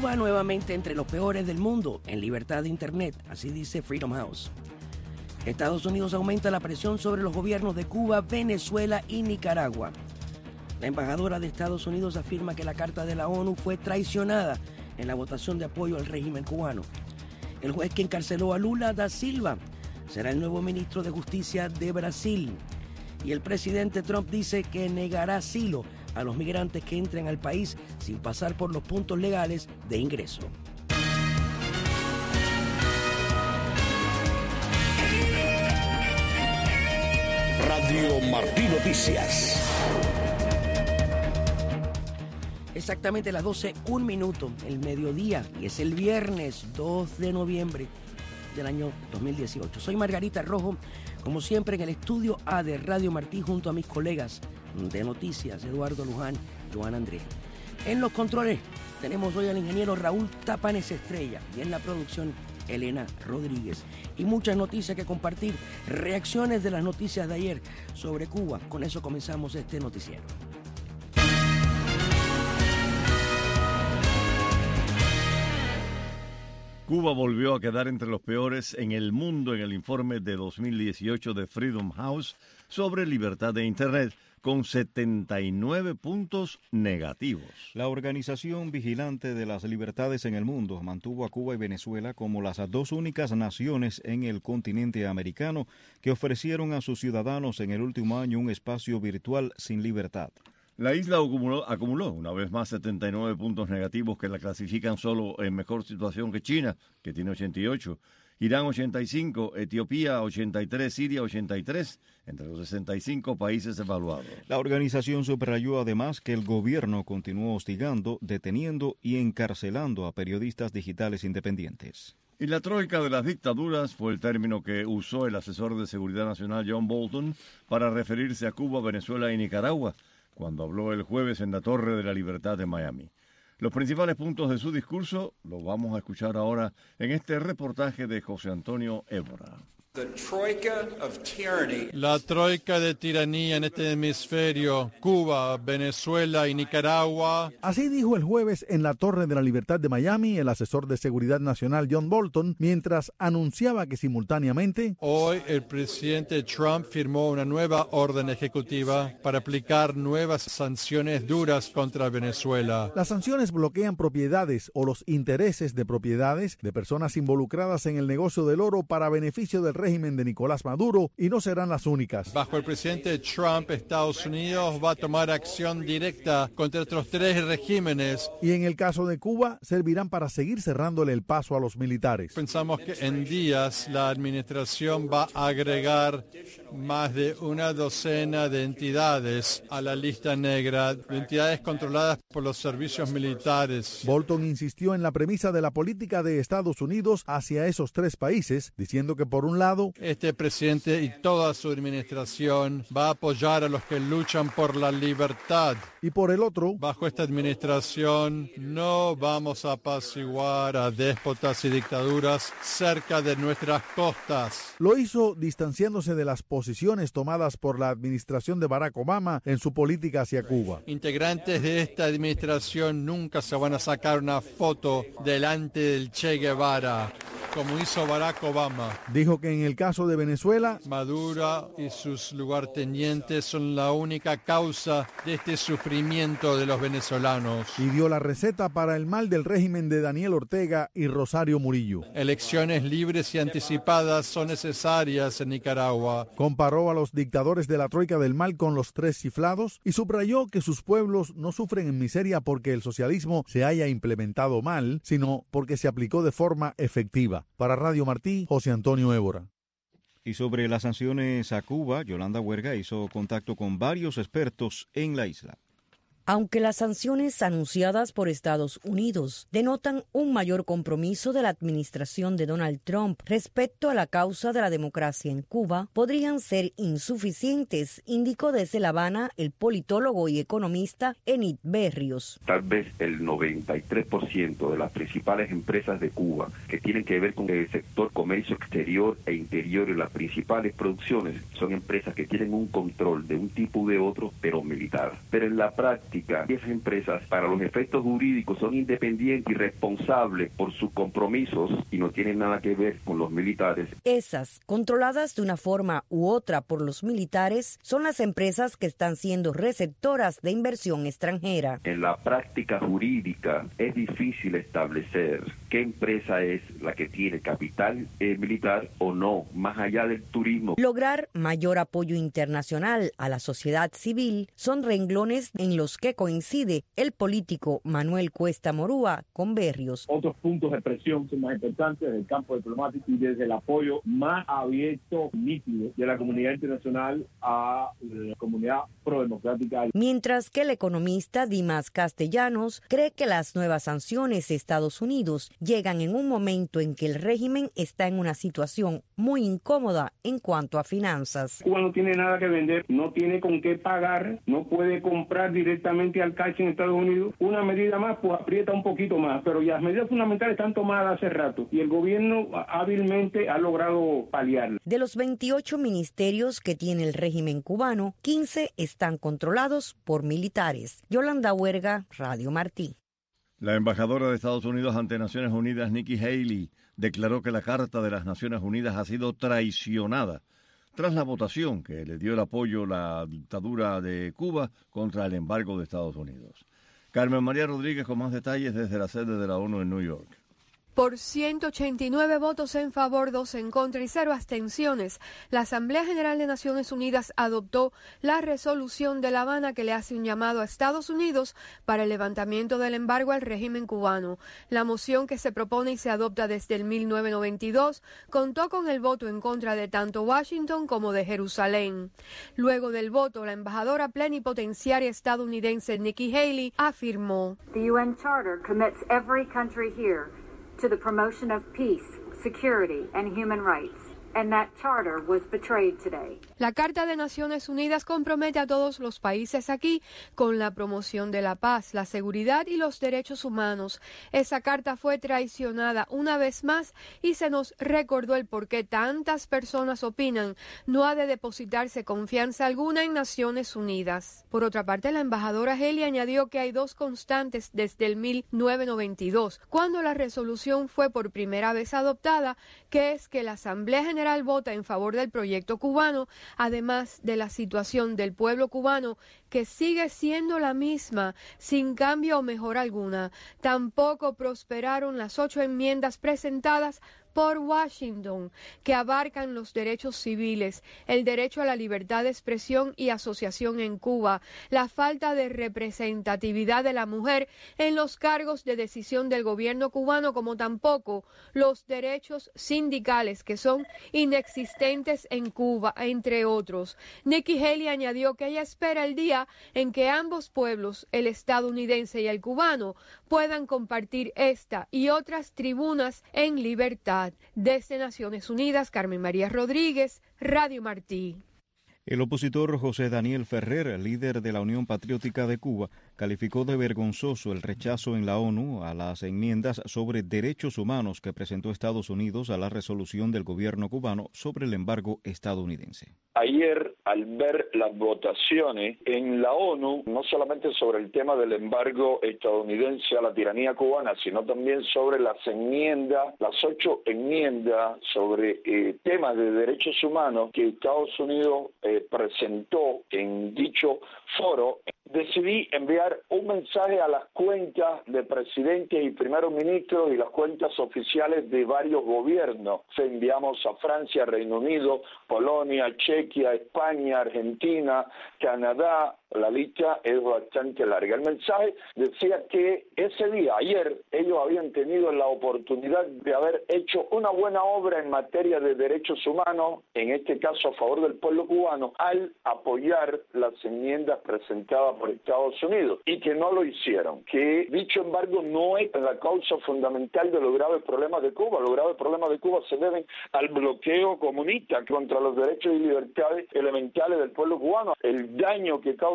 Cuba nuevamente entre los peores del mundo en libertad de Internet, así dice Freedom House. Estados Unidos aumenta la presión sobre los gobiernos de Cuba, Venezuela y Nicaragua. La embajadora de Estados Unidos afirma que la Carta de la ONU fue traicionada en la votación de apoyo al régimen cubano. El juez que encarceló a Lula da Silva será el nuevo ministro de Justicia de Brasil. Y el presidente Trump dice que negará asilo a los migrantes que entren al país sin pasar por los puntos legales de ingreso. Radio Martí Noticias. Exactamente las 12:01, el mediodía, y es el viernes 2 de noviembre del año 2018. Soy Margarita Rojo, como siempre en el estudio A de Radio Martí junto a mis colegas de noticias, Eduardo Luján, Joan Andrea. En los controles tenemos hoy al ingeniero Raúl Tapanes Estrella y en la producción Elena Rodríguez. Y muchas noticias que compartir, reacciones de las noticias de ayer sobre Cuba. Con eso comenzamos este noticiero. Cuba volvió a quedar entre los peores en el mundo en el informe de 2018 de Freedom House sobre libertad de Internet, con 79 puntos negativos. La Organización Vigilante de las Libertades en el Mundo mantuvo a Cuba y Venezuela como las dos únicas naciones en el continente americano que ofrecieron a sus ciudadanos en el último año un espacio virtual sin libertad. La isla acumuló una vez más 79 puntos negativos que la clasifican solo en mejor situación que China, que tiene 88, Irán 85, Etiopía 83, Siria 83, entre los 65 países evaluados. La organización subrayó además que el gobierno continuó hostigando, deteniendo y encarcelando a periodistas digitales independientes. Y la troika de las dictaduras fue el término que usó el asesor de Seguridad Nacional John Bolton para referirse a Cuba, Venezuela y Nicaragua, cuando habló el jueves en la Torre de la Libertad de Miami. Los principales puntos de su discurso los vamos a escuchar ahora en este reportaje de José Antonio Évora. La troika de tiranía en este hemisferio, Cuba, Venezuela y Nicaragua. Así dijo el jueves en la Torre de la Libertad de Miami el asesor de Seguridad Nacional John Bolton, mientras anunciaba que simultáneamente Hoy el presidente Trump firmó una nueva orden ejecutiva para aplicar nuevas sanciones duras contra Venezuela. Las sanciones bloquean propiedades o los intereses de propiedades de personas involucradas en el negocio del oro para beneficio del régimen de Nicolás Maduro y no serán las únicas. Bajo el presidente Trump, Estados Unidos va a tomar acción directa contra otros 3 regímenes. Y en el caso de Cuba, servirán para seguir cerrándole el paso a los militares. Pensamos que en días la administración va a agregar más de una docena de entidades a la lista negra, de entidades controladas por los servicios militares. Bolton insistió en la premisa de la política de Estados Unidos hacia esos 3 países, diciendo que por un lado, este presidente y toda su administración va a apoyar a los que luchan por la libertad. Y por el otro, bajo esta administración no vamos a apaciguar a déspotas y dictaduras cerca de nuestras costas. Lo hizo distanciándose de las posiciones tomadas por la administración de Barack Obama en su política hacia Cuba. Integrantes de esta administración nunca se van a sacar una foto delante del Che Guevara, como hizo Barack Obama. Dijo que en el caso de Venezuela, Maduro y sus lugartenientes son la única causa de este sufrimiento de los venezolanos. Y dio la receta para el mal del régimen de Daniel Ortega y Rosario Murillo. Elecciones libres y anticipadas son necesarias en Nicaragua. Comparó a los dictadores de la troika del mal con los 3 chiflados y subrayó que sus pueblos no sufren en miseria porque el socialismo se haya implementado mal, sino porque se aplicó de forma efectiva. Para Radio Martí, José Antonio Évora. Y sobre las sanciones a Cuba, Yolanda Huerga hizo contacto con varios expertos en la isla. Aunque las sanciones anunciadas por Estados Unidos denotan un mayor compromiso de la administración de Donald Trump respecto a la causa de la democracia en Cuba, podrían ser insuficientes, indicó desde La Habana el politólogo y economista Enid Berrios. Tal vez el 93% de las principales empresas de Cuba que tienen que ver con el sector comercio exterior e interior y las principales producciones son empresas que tienen un control de un tipo u de otro, pero militar. Pero en la práctica, práctica, esas empresas, para los efectos jurídicos, son independientes y responsables por sus compromisos y no tienen nada que ver con los militares. Esas, controladas de una forma u otra por los militares, son las empresas que están siendo receptoras de inversión extranjera. En la práctica jurídica es difícil establecer qué empresa es la que tiene capital militar o no, más allá del turismo. Lograr mayor apoyo internacional a la sociedad civil son renglones en los que coincide el político Manuel Cuesta Morúa con Berrios. Otros puntos de presión son más importantes desde el campo diplomático y desde el apoyo más abierto, nítido de la comunidad internacional a la comunidad prodemocrática. Mientras que el economista Dimas Castellanos cree que las nuevas sanciones de Estados Unidos llegan en un momento en que el régimen está en una situación muy incómoda en cuanto a finanzas. Cuba no tiene nada que vender, no tiene con qué pagar, no puede comprar directamente al cash en Estados Unidos. Una medida más, pues aprieta un poquito más, pero ya las medidas fundamentales están tomadas hace rato y el gobierno hábilmente ha logrado paliarlas. De los 28 ministerios que tiene el régimen cubano, 15 están controlados por militares. Yolanda Huerga, Radio Martí. La embajadora de Estados Unidos ante Naciones Unidas, Nikki Haley, declaró que la Carta de las Naciones Unidas ha sido traicionada tras la votación que le dio el apoyo a la dictadura de Cuba contra el embargo de Estados Unidos. Carmen María Rodríguez con más detalles desde la sede de la ONU en New York. Por 189 votos en favor, 2 en contra y 0 abstenciones, la Asamblea General de Naciones Unidas adoptó la resolución de La Habana que le hace un llamado a Estados Unidos para el levantamiento del embargo al régimen cubano. La moción, que se propone y se adopta desde el 1992, contó con el voto en contra de tanto Washington como de Jerusalén. Luego del voto, la embajadora plenipotenciaria estadounidense Nikki Haley afirmó: The UN Charter commits every country here to the promotion of peace, security, and human rights. And that charter was betrayed today. La Carta de Naciones Unidas compromete a todos los países aquí con la promoción de la paz, la seguridad y los derechos humanos. Esa carta fue traicionada una vez más y se nos recordó el por qué tantas personas opinan no ha de depositarse confianza alguna en Naciones Unidas. Por otra parte, la embajadora Haley añadió que hay dos constantes desde el 1992, cuando la resolución fue por primera vez adoptada, que es que la Asamblea General vota en favor del proyecto cubano, además de la situación del pueblo cubano, que sigue siendo la misma, sin cambio o mejora alguna. Tampoco prosperaron las 8 enmiendas presentadas por Washington, que abarcan los derechos civiles, el derecho a la libertad de expresión y asociación en Cuba, la falta de representatividad de la mujer en los cargos de decisión del gobierno cubano, como tampoco los derechos sindicales, que son inexistentes en Cuba, entre otros. Nikki Haley añadió que ella espera el día en que ambos pueblos, el estadounidense y el cubano, puedan compartir esta y otras tribunas en libertad. Desde Naciones Unidas, Carmen María Rodríguez, Radio Martí. El opositor José Daniel Ferrer, líder de la Unión Patriótica de Cuba, calificó de vergonzoso el rechazo en la ONU a las enmiendas sobre derechos humanos que presentó Estados Unidos a la resolución del gobierno cubano sobre el embargo estadounidense. Ayer, al ver las votaciones en la ONU, no solamente sobre el tema del embargo estadounidense a la tiranía cubana, sino también sobre las enmiendas, las 8 enmiendas sobre temas de derechos humanos que Estados Unidos presentó en dicho foro, decidí enviar un mensaje a las cuentas de presidentes y primeros ministros y las cuentas oficiales de varios gobiernos. Enviamos a Francia, Reino Unido, Polonia, Chequia, España, Argentina, Canadá. La lista es bastante larga. El mensaje decía que ese día, ayer, ellos habían tenido la oportunidad de haber hecho una buena obra en materia de derechos humanos, en este caso a favor del pueblo cubano, al apoyar las enmiendas presentadas por Estados Unidos, y que no lo hicieron. Que dicho embargo no es la causa fundamental de los graves problemas de Cuba. Los graves problemas de Cuba se deben al bloqueo comunista contra los derechos y libertades elementales del pueblo cubano. El daño que causa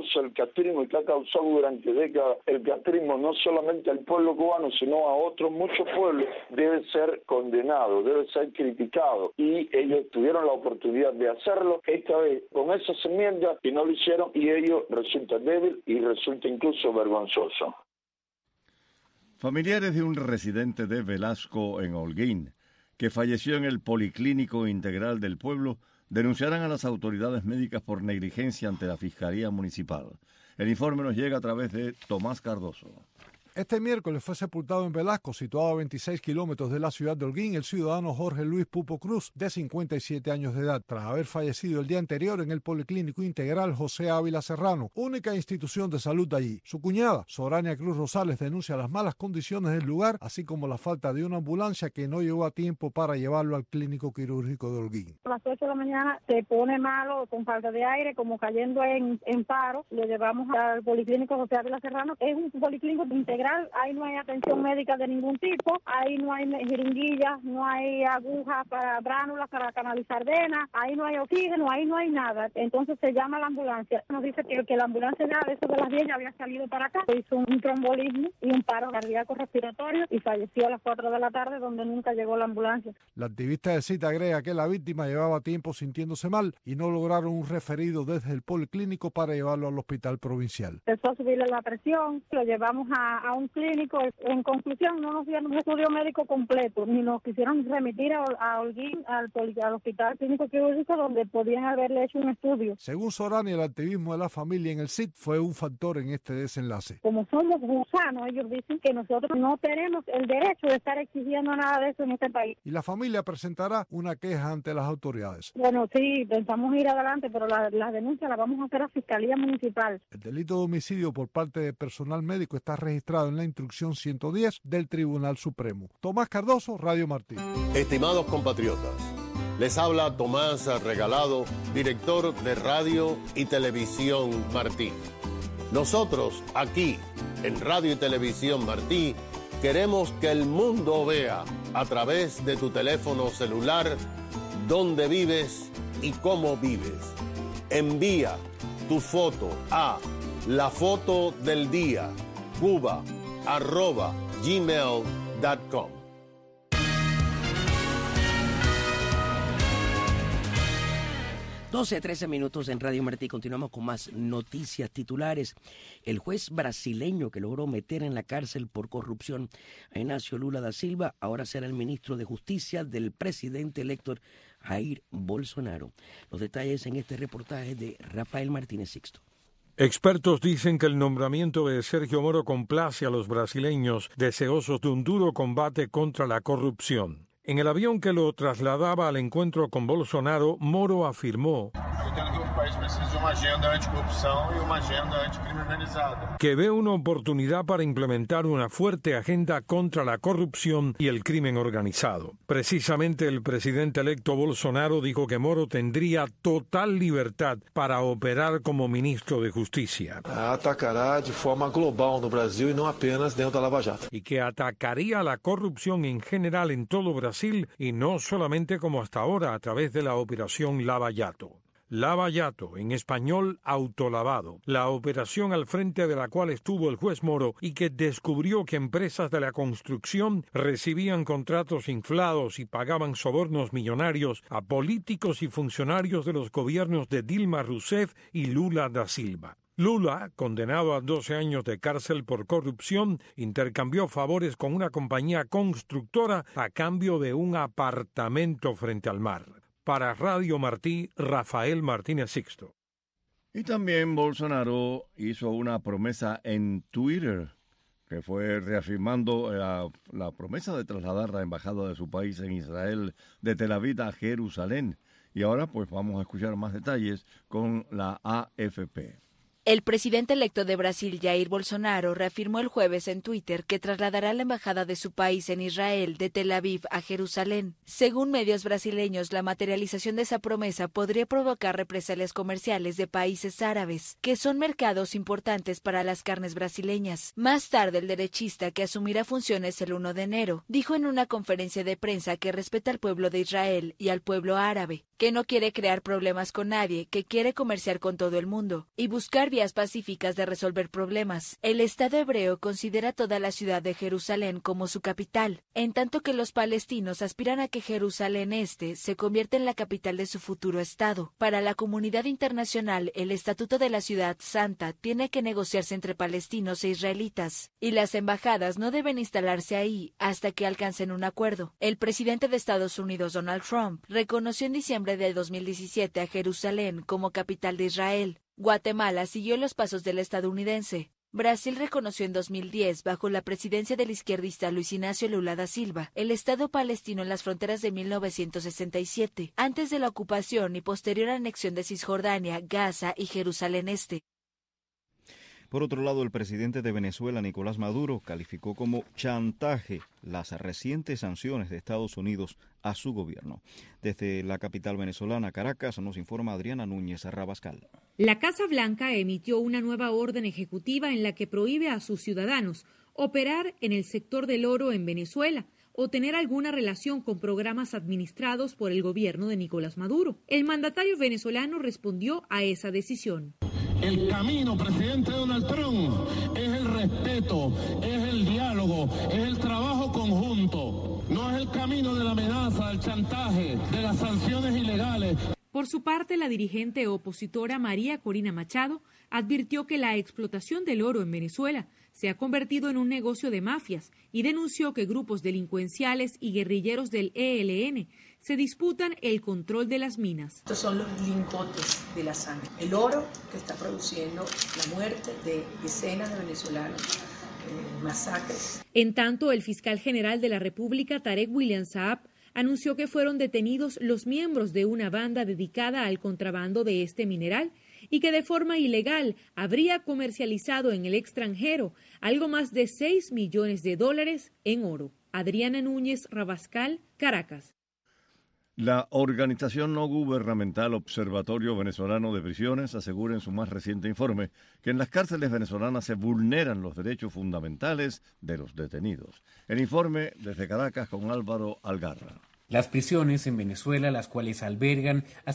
causa el castrismo y que ha causado durante décadas el castrismo no solamente al pueblo cubano, sino a otros muchos pueblos, debe ser condenado, debe ser criticado. Y ellos tuvieron la oportunidad de hacerlo, esta vez con esas enmiendas, y no lo hicieron, y ello resulta débil y resulta incluso vergonzoso. Familiares de un residente de Velasco en Holguín, que falleció en el Policlínico Integral del pueblo, denunciarán a las autoridades médicas por negligencia ante la Fiscalía Municipal. El informe nos llega a través de Tomás Cardoso. Este miércoles fue sepultado en Velasco, situado a 26 kilómetros de la ciudad de Holguín, el ciudadano Jorge Luis Pupo Cruz, de 57 años de edad, tras haber fallecido el día anterior en el Policlínico Integral José Ávila Serrano, única institución de salud de allí. Su cuñada, Sorania Cruz Rosales, denuncia las malas condiciones del lugar, así como la falta de una ambulancia que no llegó a tiempo para llevarlo al Clínico Quirúrgico de Holguín. A las 8 de la mañana se pone malo, con falta de aire, como cayendo en paro. Lo llevamos al Policlínico José Ávila Serrano. Es un policlínico integral. Ahí no hay atención médica de ningún tipo, ahí no hay jeringuillas, no hay agujas para bránulas, para canalizar venas, ahí no hay oxígeno, ahí no hay nada. Entonces se llama la ambulancia. Nos dice que la ambulancia ya de eso de las 10 ya había salido para acá. Hizo un trombolismo y un paro cardíaco respiratorio y falleció a las 4 de la tarde, donde nunca llegó la ambulancia. La activista de Cita agrega que la víctima llevaba tiempo sintiéndose mal y no lograron un referido desde el policlínico para llevarlo al hospital provincial. Empezó a subirle la presión, lo llevamos a un clínico. En conclusión, no nos dieron un estudio médico completo, ni nos quisieron remitir a Holguín, al Hospital Clínico Quirúrgico, donde podían haberle hecho un estudio. Según Sorania, el activismo de la familia en el CID fue un factor en este desenlace. Como somos gusanos, ellos dicen que nosotros no tenemos el derecho de estar exigiendo nada de eso en este país. Y la familia presentará una queja ante las autoridades. Bueno, sí, pensamos ir adelante, pero la denuncia la vamos a hacer a Fiscalía Municipal. El delito de homicidio por parte de personal médico está registrado en la instrucción 110 del Tribunal Supremo. Tomás Cardoso, Radio Martí. Estimados compatriotas, les habla Tomás Regalado, director de Radio y Televisión Martí. Nosotros, aquí, en Radio y Televisión Martí, queremos que el mundo vea, a través de tu teléfono celular, dónde vives y cómo vives. Envía tu foto a lafotodeldía, cuba@gmail.com. Doce a 13 minutos en Radio Martí. Continuamos con más noticias titulares. El juez brasileño que logró meter en la cárcel por corrupción a Inácio Lula da Silva ahora será el ministro de Justicia del presidente electo Jair Bolsonaro. Los detalles en este reportaje de Rafael Martínez Sixto. Expertos dicen que el nombramiento de Sergio Moro complace a los brasileños deseosos de un duro combate contra la corrupción. En el avión que lo trasladaba al encuentro con Bolsonaro, Moro afirmó que ve una oportunidad para implementar una fuerte agenda contra la corrupción y el crimen organizado. Precisamente el presidente electo Bolsonaro dijo que Moro tendría total libertad para operar como ministro de Justicia. Atacará de forma global no Brasil y no apenas dentro de Lava Jato. Y que atacaría la corrupción en general en todo Brasil y no solamente como hasta ahora a través de la operación Lava Jato. Lava Jato, en español autolavado, la operación al frente de la cual estuvo el juez Moro y que descubrió que empresas de la construcción recibían contratos inflados y pagaban sobornos millonarios a políticos y funcionarios de los gobiernos de Dilma Rousseff y Lula da Silva. Lula, condenado a 12 años de cárcel por corrupción, intercambió favores con una compañía constructora a cambio de un apartamento frente al mar. Para Radio Martí, Rafael Martínez Sixto. Y también Bolsonaro hizo una promesa en Twitter, que fue reafirmando la promesa de trasladar la embajada de su país en Israel de Tel Aviv a Jerusalén. Y ahora pues vamos a escuchar más detalles con la AFP. El presidente electo de Brasil, Jair Bolsonaro, reafirmó el jueves en Twitter que trasladará la embajada de su país en Israel de Tel Aviv a Jerusalén. Según medios brasileños, la materialización de esa promesa podría provocar represalias comerciales de países árabes, que son mercados importantes para las carnes brasileñas. Más tarde, el derechista, que asumirá funciones el 1 de enero, dijo en una conferencia de prensa que respeta al pueblo de Israel y al pueblo árabe, que no quiere crear problemas con nadie, que quiere comerciar con todo el mundo y buscar vías pacíficas de resolver problemas. El Estado hebreo considera toda la ciudad de Jerusalén como su capital, en tanto que los palestinos aspiran a que Jerusalén Este se convierta en la capital de su futuro Estado. Para la comunidad internacional, el Estatuto de la Ciudad Santa tiene que negociarse entre palestinos e israelitas, y las embajadas no deben instalarse ahí hasta que alcancen un acuerdo. El presidente de Estados Unidos, Donald Trump, reconoció en diciembre de 2017 a Jerusalén como capital de Israel. Guatemala siguió los pasos del estadounidense. Brasil reconoció en 2010, bajo la presidencia del izquierdista Luis Ignacio Lula da Silva, el Estado palestino en las fronteras de 1967, antes de la ocupación y posterior anexión de Cisjordania, Gaza y Jerusalén Este. Por otro lado, el presidente de Venezuela, Nicolás Maduro, calificó como chantaje las recientes sanciones de Estados Unidos a su gobierno. Desde la capital venezolana, Caracas, nos informa Adriana Núñez Rabascal. La Casa Blanca emitió una nueva orden ejecutiva en la que prohíbe a sus ciudadanos operar en el sector del oro en Venezuela o tener alguna relación con programas administrados por el gobierno de Nicolás Maduro. El mandatario venezolano respondió a esa decisión. El camino, presidente Donald Trump, es el respeto, es el diálogo, es el trabajo conjunto. No es el camino de la amenaza, del chantaje, de las sanciones ilegales. Por su parte, la dirigente opositora María Corina Machado advirtió que la explotación del oro en Venezuela se ha convertido en un negocio de mafias y denunció que grupos delincuenciales y guerrilleros del ELN se disputan el control de las minas. Estos son los lingotes de la sangre, el oro que está produciendo la muerte de decenas de venezolanos, masacres. En tanto, el fiscal general de la República, Tarek William Saab, anunció que fueron detenidos los miembros de una banda dedicada al contrabando de este mineral y que de forma ilegal habría comercializado en el extranjero algo más de $6 millones en oro. Adriana Núñez Rabascal, Caracas. La organización no gubernamental Observatorio Venezolano de Prisiones asegura en su más reciente informe que en las cárceles venezolanas se vulneran los derechos fundamentales de los detenidos. El informe desde Caracas con Álvaro Algarra. Las prisiones en Venezuela, las cuales albergan a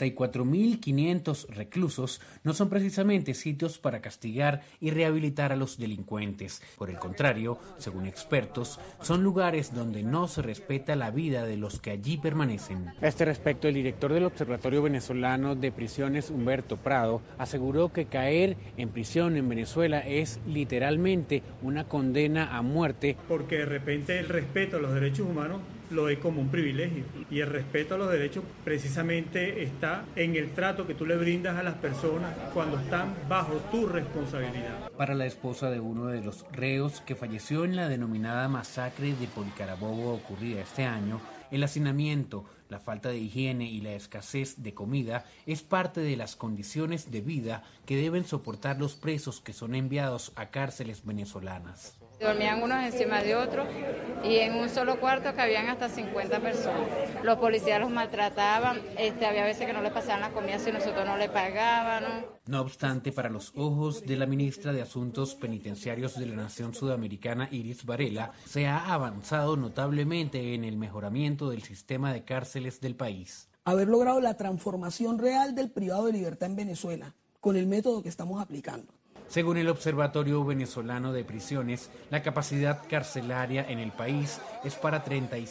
54.500 reclusos, no son precisamente sitios para castigar y rehabilitar a los delincuentes. Por el contrario, según expertos, son lugares donde no se respeta la vida de los que allí permanecen. A este respecto, el director del Observatorio Venezolano de Prisiones, Humberto Prado, aseguró que caer en prisión en Venezuela es literalmente una condena a muerte. Porque de repente el respeto a los derechos humanos lo ve como un privilegio, y el respeto a los derechos precisamente está en el trato que tú le brindas a las personas cuando están bajo tu responsabilidad. Para la esposa de uno de los reos que falleció en la denominada masacre de Policarabo ocurrida este año, el hacinamiento, la falta de higiene y la escasez de comida es parte de las condiciones de vida que deben soportar los presos que son enviados a cárceles venezolanas. Dormían unos encima de otros y en un solo cuarto cabían hasta 50 personas. Los policías los maltrataban, había veces que no les pasaban la comida si nosotros no le pagábamos. No obstante, para los ojos de la ministra de Asuntos Penitenciarios de la Nación Sudamericana, Iris Varela, se ha avanzado notablemente en el mejoramiento del sistema de cárceles del país. Haber logrado la transformación real del privado de libertad en Venezuela con el método que estamos aplicando. Según el Observatorio Venezolano de Prisiones, la capacidad carcelaria en el país es para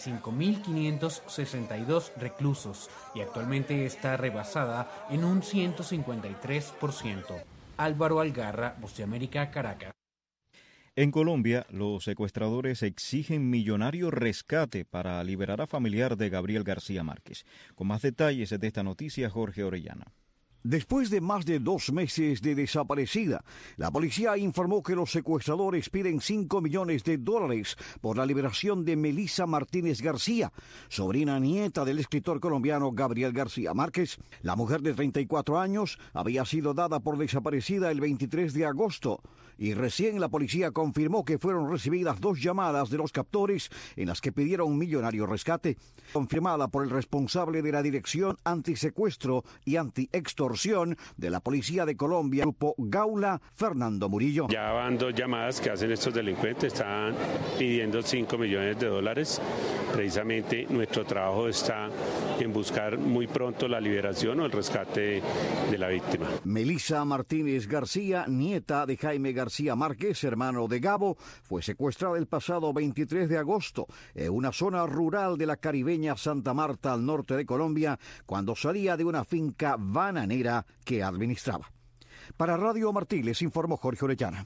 35.562 reclusos y actualmente está rebasada en un 153%. Álvaro Algarra, Voz de América, Caracas. En Colombia, los secuestradores exigen millonario rescate para liberar a familiar de Gabriel García Márquez. Con más detalles de esta noticia, Jorge Orellana. Después de más de 2 meses de desaparecida, la policía informó que los secuestradores piden $5 millones por la liberación de Melissa Martínez García, sobrina nieta del escritor colombiano Gabriel García Márquez. La mujer de 34 años había sido dada por desaparecida el 23 de agosto y recién la policía confirmó que fueron recibidas 2 llamadas de los captores en las que pidieron un millonario rescate, confirmada por el responsable de la Dirección Antisecuestro y Antiextorsión de la Policía de Colombia, Grupo Gaula, Fernando Murillo. Ya van 2 llamadas que hacen estos delincuentes, están pidiendo $5 millones. Precisamente nuestro trabajo está en buscar muy pronto la liberación o el rescate de la víctima. Melissa Martínez García, nieta de Jaime García Márquez, hermano de Gabo, fue secuestrada el pasado 23 de agosto en una zona rural de la caribeña Santa Marta, al norte de Colombia, cuando salía de una finca bananera que administraba. Para Radio Martí les informó Jorge Orellana.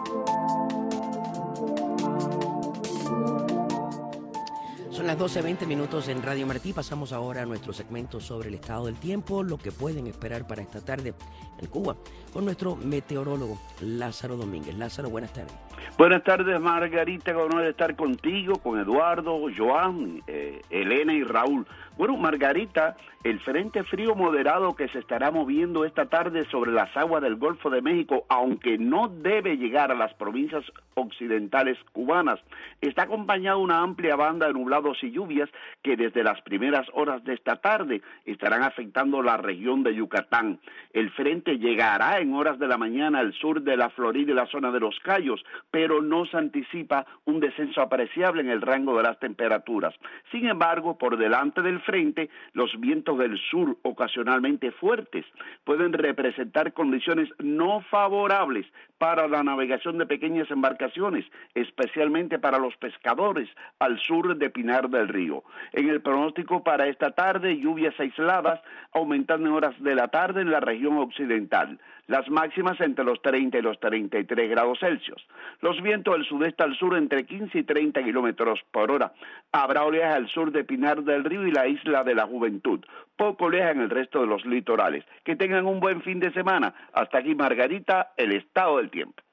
Son las 12:20 en Radio Martí. Pasamos ahora a nuestro segmento sobre el estado del tiempo, lo que pueden esperar para esta tarde en Cuba, con nuestro meteorólogo Lázaro Domínguez. Lázaro, buenas tardes. Buenas tardes, Margarita, con honor de estar contigo, con Eduardo, Joan, Elena y Raúl. Bueno, Margarita, el frente frío moderado que se estará moviendo esta tarde sobre las aguas del Golfo de México, aunque no debe llegar a las provincias occidentales cubanas, está acompañado de una amplia banda de nublados y lluvias que desde las primeras horas de esta tarde estarán afectando la región de Yucatán. El frente llegará en horas de la mañana al sur de la Florida y la zona de Los Cayos, pero no se anticipa un descenso apreciable en el rango de las temperaturas. Sin embargo, por delante del frente, los vientos del sur, ocasionalmente fuertes, pueden representar condiciones no favorables para la navegación de pequeñas embarcaciones, especialmente para los pescadores al sur de Pinar del Río. En el pronóstico para esta tarde, lluvias aisladas, aumentando en horas de la tarde en la región occidental. Las máximas entre los 30 y los 33 grados Celsius. Los vientos del sudeste al sur entre 15 y 30 kilómetros por hora. Habrá oleaje al sur de Pinar del Río y la Isla de la Juventud. Poco oleaje en el resto de los litorales. Que tengan un buen fin de semana. Hasta aquí, Margarita, el estado del tiempo.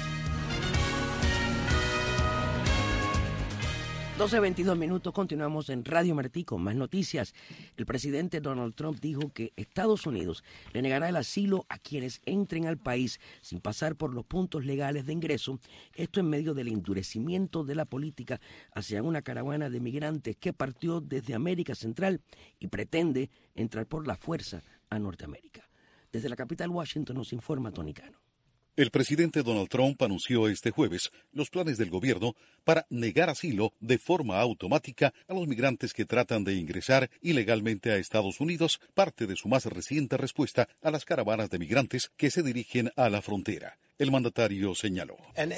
12:22, continuamos en Radio Martí con más noticias. El presidente Donald Trump dijo que Estados Unidos le negará el asilo a quienes entren al país sin pasar por los puntos legales de ingreso, esto en medio del endurecimiento de la política hacia una caravana de migrantes que partió desde América Central y pretende entrar por la fuerza a Norteamérica. Desde la capital Washington nos informa Tony Cano. El presidente Donald Trump anunció este jueves los planes del gobierno para negar asilo de forma automática a los migrantes que tratan de ingresar ilegalmente a Estados Unidos, parte de su más reciente respuesta a las caravanas de migrantes que se dirigen a la frontera. El mandatario señaló: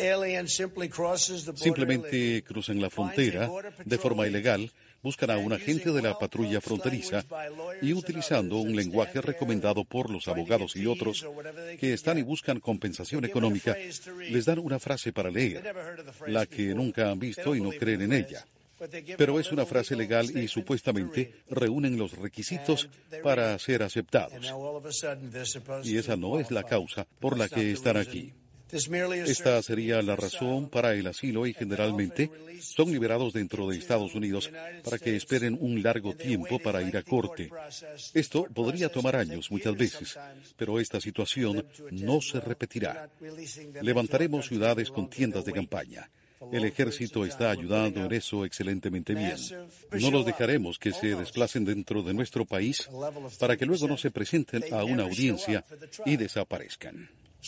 simplemente cruzan la frontera de forma ilegal, buscan a un agente de la patrulla fronteriza y, utilizando un lenguaje recomendado por los abogados y otros que están y buscan compensación económica, les dan una frase para leer, la que nunca han visto y no creen en ella. Pero es una frase legal y supuestamente reúnen los requisitos para ser aceptados. Y esa no es la causa por la que están aquí. Esta sería la razón para el asilo y generalmente son liberados dentro de Estados Unidos para que esperen un largo tiempo para ir a corte. Esto podría tomar años muchas veces, pero esta situación no se repetirá. Levantaremos ciudades con tiendas de campaña. El ejército está ayudando en eso excelentemente bien. No los dejaremos que se desplacen dentro de nuestro país para que luego no se presenten a una audiencia y desaparezcan.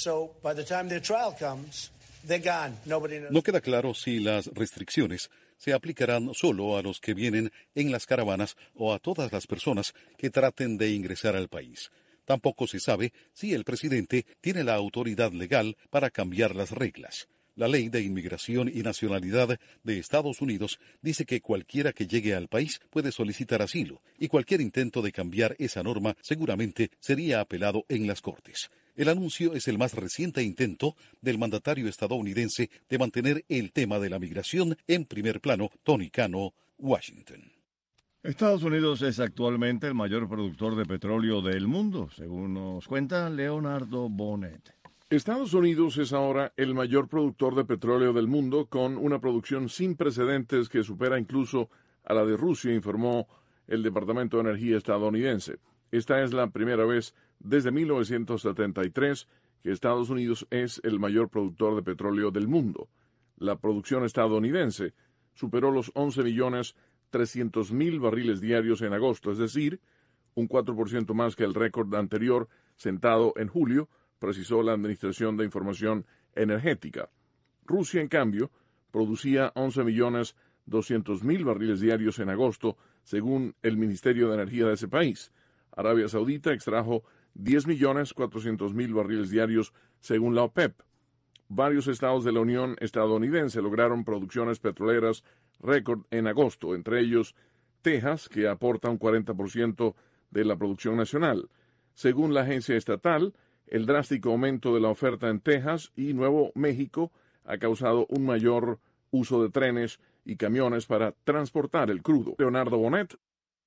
No queda claro si las restricciones se aplicarán solo a los que vienen en las caravanas o a todas las personas que traten de ingresar al país. Tampoco se sabe si el presidente tiene la autoridad legal para cambiar las reglas. La Ley de Inmigración y Nacionalidad de Estados Unidos dice que cualquiera que llegue al país puede solicitar asilo, y cualquier intento de cambiar esa norma seguramente sería apelado en las Cortes. El anuncio es el más reciente intento del mandatario estadounidense de mantener el tema de la migración en primer plano. Tony Cano, Washington. Estados Unidos es actualmente el mayor productor de petróleo del mundo, según nos cuenta Leonardo Bonet. Estados Unidos es ahora el mayor productor de petróleo del mundo, con una producción sin precedentes que supera incluso a la de Rusia, informó el Departamento de Energía estadounidense. Esta es la primera vez desde 1973 que Estados Unidos es el mayor productor de petróleo del mundo. La producción estadounidense superó los 11.300.000 barriles diarios en agosto, es decir, un 4% más que el récord anterior sentado en julio, precisó la Administración de Información Energética. Rusia, en cambio, producía 11.300.000 200.000 barriles diarios en agosto, según el Ministerio de Energía de ese país. Arabia Saudita extrajo 10.400.000 barriles diarios, según la OPEP. Varios estados de la Unión estadounidense lograron producciones petroleras récord en agosto, entre ellos Texas, que aporta un 40% de la producción nacional. Según la agencia estatal, el drástico aumento de la oferta en Texas y Nuevo México ha causado un mayor uso de trenes y camiones para transportar el crudo. Leonardo Bonet.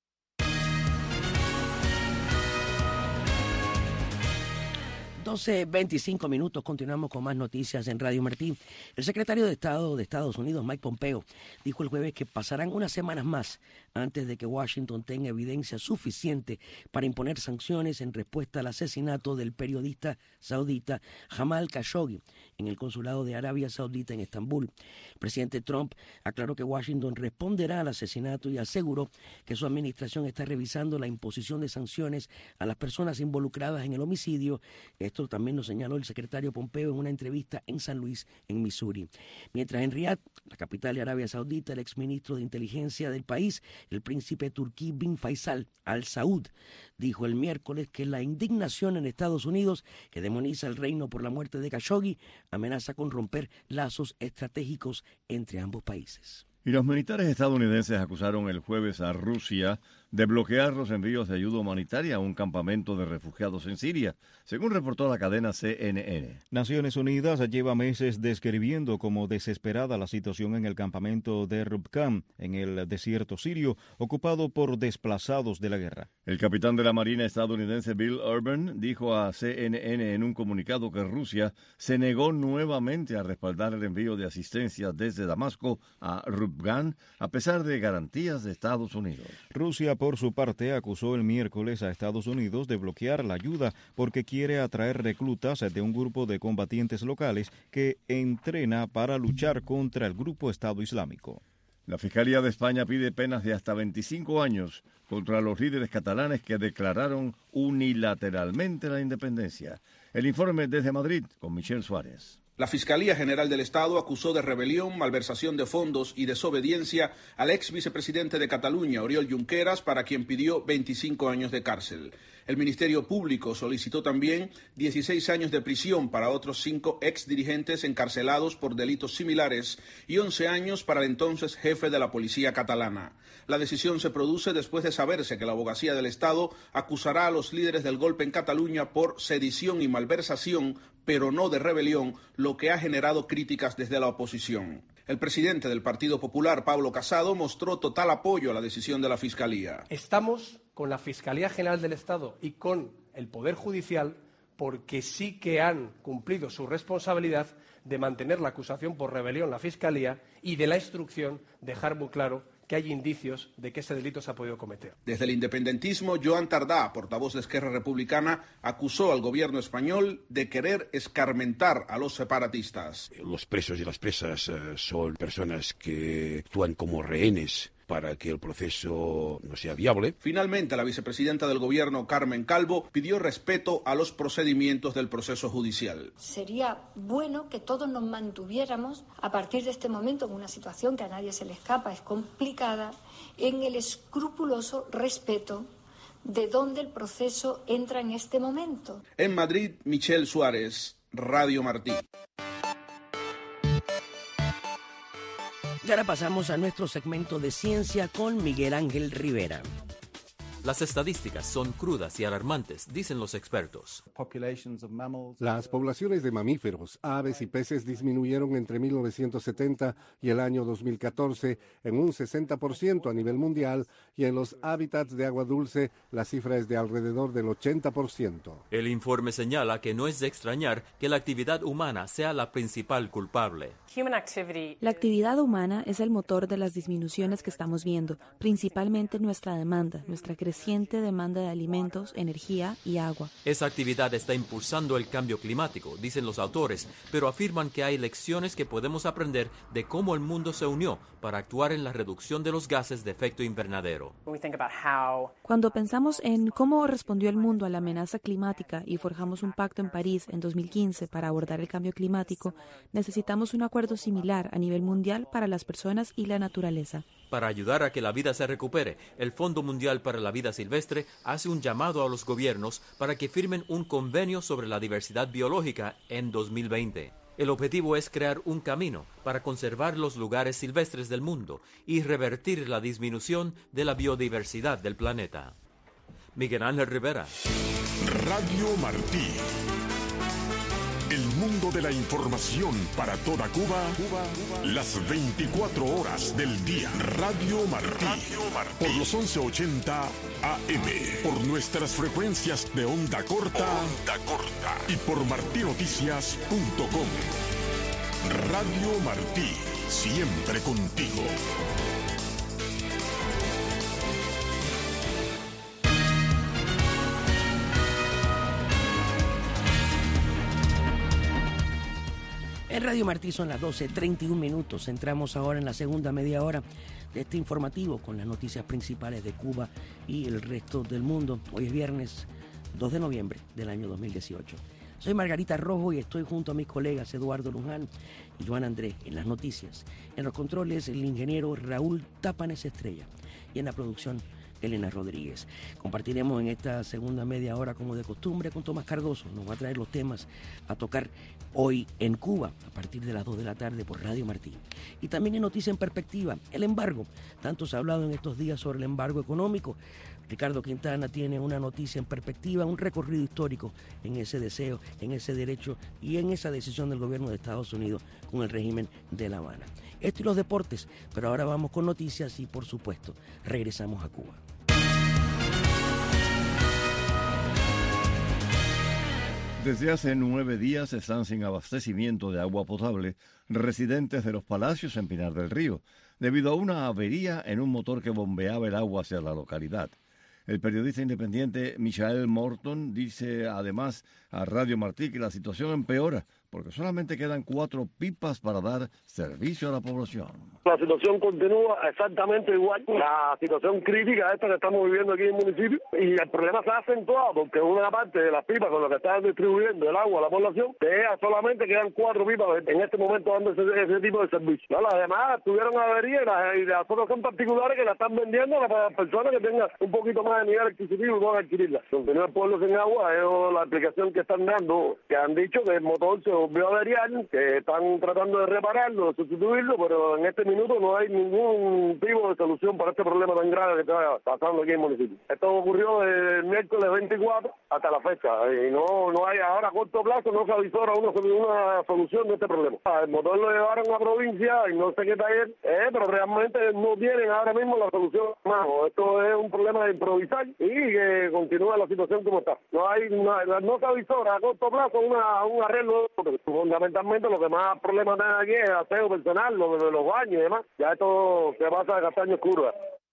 $12:25, continuamos con más noticias en Radio Martí. El secretario de Estado de Estados Unidos, Mike Pompeo, dijo el jueves que pasarán unas semanas más antes de que Washington tenga evidencia suficiente para imponer sanciones en respuesta al asesinato del periodista saudita Jamal Khashoggi en el consulado de Arabia Saudita en Estambul. El presidente Trump aclaró que Washington responderá al asesinato y aseguró que su administración está revisando la imposición de sanciones a las personas involucradas en el homicidio. Esto también lo señaló el secretario Pompeo en una entrevista en San Luis, en Missouri. Mientras en Riad, la capital de Arabia Saudita, el exministro de Inteligencia del país, el príncipe turquí bin Faisal Al Saud, dijo el miércoles que la indignación en Estados Unidos, que demoniza el reino por la muerte de Khashoggi, amenaza con romper lazos estratégicos entre ambos países. Y los militares estadounidenses acusaron el jueves a Rusia de bloquear los envíos de ayuda humanitaria a un campamento de refugiados en Siria, según reportó la cadena CNN. Naciones Unidas lleva meses describiendo como desesperada la situación en el campamento de Rubkan, en el desierto sirio, ocupado por desplazados de la guerra. El capitán de la Marina estadounidense Bill Urban dijo a CNN en un comunicado que Rusia se negó nuevamente a respaldar el envío de asistencia desde Damasco a Rubkan, a pesar de garantías de Estados Unidos. Rusia, por su parte, acusó el miércoles a Estados Unidos de bloquear la ayuda porque quiere atraer reclutas de un grupo de combatientes locales que entrena para luchar contra el grupo Estado Islámico. La Fiscalía de España pide penas de hasta 25 años contra los líderes catalanes que declararon unilateralmente la independencia. El informe desde Madrid con Michel Suárez. La Fiscalía General del Estado acusó de rebelión, malversación de fondos y desobediencia al ex vicepresidente de Cataluña, Oriol Junqueras, para quien pidió 25 años de cárcel. El Ministerio Público solicitó también 16 años de prisión para otros 5 exdirigentes encarcelados por delitos similares y 11 años para el entonces jefe de la policía catalana. La decisión se produce después de saberse que la Abogacía del Estado acusará a los líderes del golpe en Cataluña por sedición y malversación, pero no de rebelión, lo que ha generado críticas desde la oposición. El presidente del Partido Popular, Pablo Casado, mostró total apoyo a la decisión de la Fiscalía. Estamos con la Fiscalía General del Estado y con el Poder Judicial porque sí que han cumplido su responsabilidad de mantener la acusación por rebelión en la Fiscalía y de la instrucción dejar muy claro que hay indicios de que ese delito se ha podido cometer. Desde el independentismo, Joan Tardá, portavoz de Esquerra Republicana, acusó al gobierno español de querer escarmentar a los separatistas. Los presos y las presas son personas que actúan como rehenes para que el proceso no sea viable. Finalmente, la vicepresidenta del Gobierno, Carmen Calvo, pidió respeto a los procedimientos del proceso judicial. Sería bueno que todos nos mantuviéramos, a partir de este momento, en una situación que a nadie se le escapa, es complicada, en el escrupuloso respeto de dónde el proceso entra en este momento. En Madrid, Michel Suárez, Radio Martí. Y ahora pasamos a nuestro segmento de ciencia con Miguel Ángel Rivera. Las estadísticas son crudas y alarmantes, dicen los expertos. Las poblaciones de mamíferos, aves y peces disminuyeron entre 1970 y el año 2014 en un 60% a nivel mundial, y en los hábitats de agua dulce la cifra es de alrededor del 80%. El informe señala que no es de extrañar que la actividad humana sea la principal culpable. La actividad humana es el motor de las disminuciones que estamos viendo, principalmente nuestra demanda, nuestra creciente creciente demanda de alimentos, energía y agua. Esa actividad está impulsando el cambio climático, dicen los autores, pero afirman que hay lecciones que podemos aprender de cómo el mundo se unió para actuar en la reducción de los gases de efecto invernadero. Cuando pensamos en cómo respondió el mundo a la amenaza climática y forjamos un pacto en París en 2015 para abordar el cambio climático, necesitamos un acuerdo similar a nivel mundial para las personas y la naturaleza. Para ayudar a que la vida se recupere, el Fondo Mundial para la Vida Silvestre hace un llamado a los gobiernos para que firmen un convenio sobre la diversidad biológica en 2020. El objetivo es crear un camino para conservar los lugares silvestres del mundo y revertir la disminución de la biodiversidad del planeta. Miguel Ángel Rivera. Radio Martí. El mundo de la información para toda Cuba, las 24 horas del día. Radio Martí. Por los 1180 AM. Por nuestras frecuencias de onda corta. Y por martinoticias.com. Radio Martí. Siempre contigo. En Radio Martí son las 12:31. Entramos ahora en la segunda media hora de este informativo con las noticias principales de Cuba y el resto del mundo. Hoy es viernes 2 de noviembre del año 2018. Soy Margarita Rojo y estoy junto a mis colegas Eduardo Luján y Joan Andrés en las noticias. En los controles el ingeniero Raúl Tapanes Estrella y en la producción Elena Rodríguez. Compartiremos en esta segunda media hora, como de costumbre, con Tomás Cardoso. Nos va a traer los temas a tocar hoy en Cuba, a partir de las 2 de la tarde por Radio Martí. Y también en Noticia en Perspectiva, el embargo. Tanto se ha hablado en estos días sobre el embargo económico. Ricardo Quintana tiene una noticia en perspectiva, un recorrido histórico en ese deseo, en ese derecho y en esa decisión del gobierno de Estados Unidos con el régimen de La Habana. Esto y los deportes, pero ahora vamos con noticias y, por supuesto, regresamos a Cuba. Desde hace 9 días están sin abastecimiento de agua potable residentes de los Palacios en Pinar del Río, debido a una avería en un motor que bombeaba el agua hacia la localidad. El periodista independiente Michael Morton dice además a Radio Martí que la situación empeora porque solamente quedan 4 pipas para dar servicio a la población. La situación continúa exactamente igual. La situación crítica esta que estamos viviendo aquí en el municipio, y el problema se ha acentuado porque una parte de las pipas con las que están distribuyendo el agua a la población, solamente quedan 4 pipas en este momento dando ese tipo de servicio. No, las demás tuvieron avería y las otras son particulares que la están vendiendo a las personas que tengan un poquito más de nivel adquisitivo y puedan adquirirla. Continúa el pueblo sin agua, es la explicación que están dando, que han dicho que el motor se volvió a averiar, que están tratando de repararlo, de sustituirlo, pero en este minuto no hay ningún tipo de solución para este problema tan grave que está pasando aquí en el municipio. Esto ocurrió el miércoles 24 hasta la fecha, y no hay ahora a corto plazo, no se avisora una solución de este problema. El motor lo llevaron a provincia y no sé qué taller, pero realmente no tienen ahora mismo la solución. Esto es un problema de improvisar y que continúa la situación como está. No se avisora a corto plazo un arreglo. Fundamentalmente lo que más problemas tienen aquí es aseo personal, lo de los baños y demás. Ya esto se pasa de castaño oscuro.